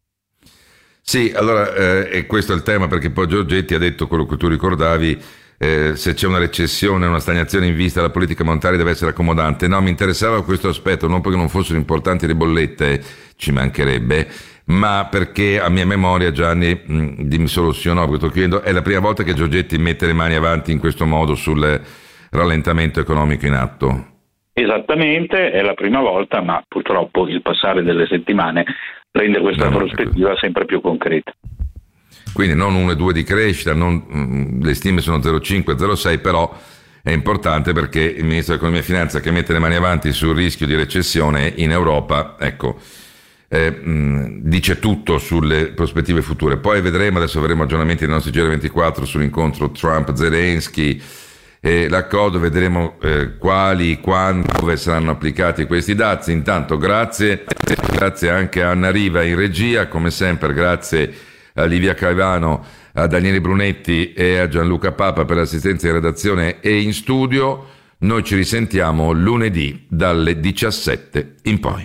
Sì, allora, eh, e questo è il tema, perché poi Giorgetti ha detto quello che tu ricordavi, eh, se c'è una recessione, una stagnazione in vista, la politica monetaria deve essere accomodante. No, mi interessava questo aspetto, non perché non fossero importanti le bollette, ci mancherebbe, ma perché a mia memoria, Gianni, mh, dimmi solo sì o no, perché sto chiedendo, è la prima volta che Giorgetti mette le mani avanti in questo modo sul rallentamento economico in atto. Esattamente, è la prima volta, ma purtroppo il passare delle settimane rende questa no, prospettiva sempre più concreta. Quindi non uno e due di crescita, non, mh, le stime sono zero virgola cinque zero virgola sei, però è importante perché il ministro dell'Economia e Finanza che mette le mani avanti sul rischio di recessione in Europa, ecco, eh, mh, dice tutto sulle prospettive future. Poi vedremo, adesso avremo aggiornamenti dei nostri G R ventiquattro sull'incontro Trump-Zelensky, e l'accordo, vedremo eh, quali, quando, dove saranno applicati questi dazi. Intanto grazie, grazie anche a Anna Riva in regia, come sempre grazie a Livia Caivano, a Daniele Brunetti e a Gianluca Papa per l'assistenza in redazione e in studio. Noi ci risentiamo lunedì dalle diciassette in poi.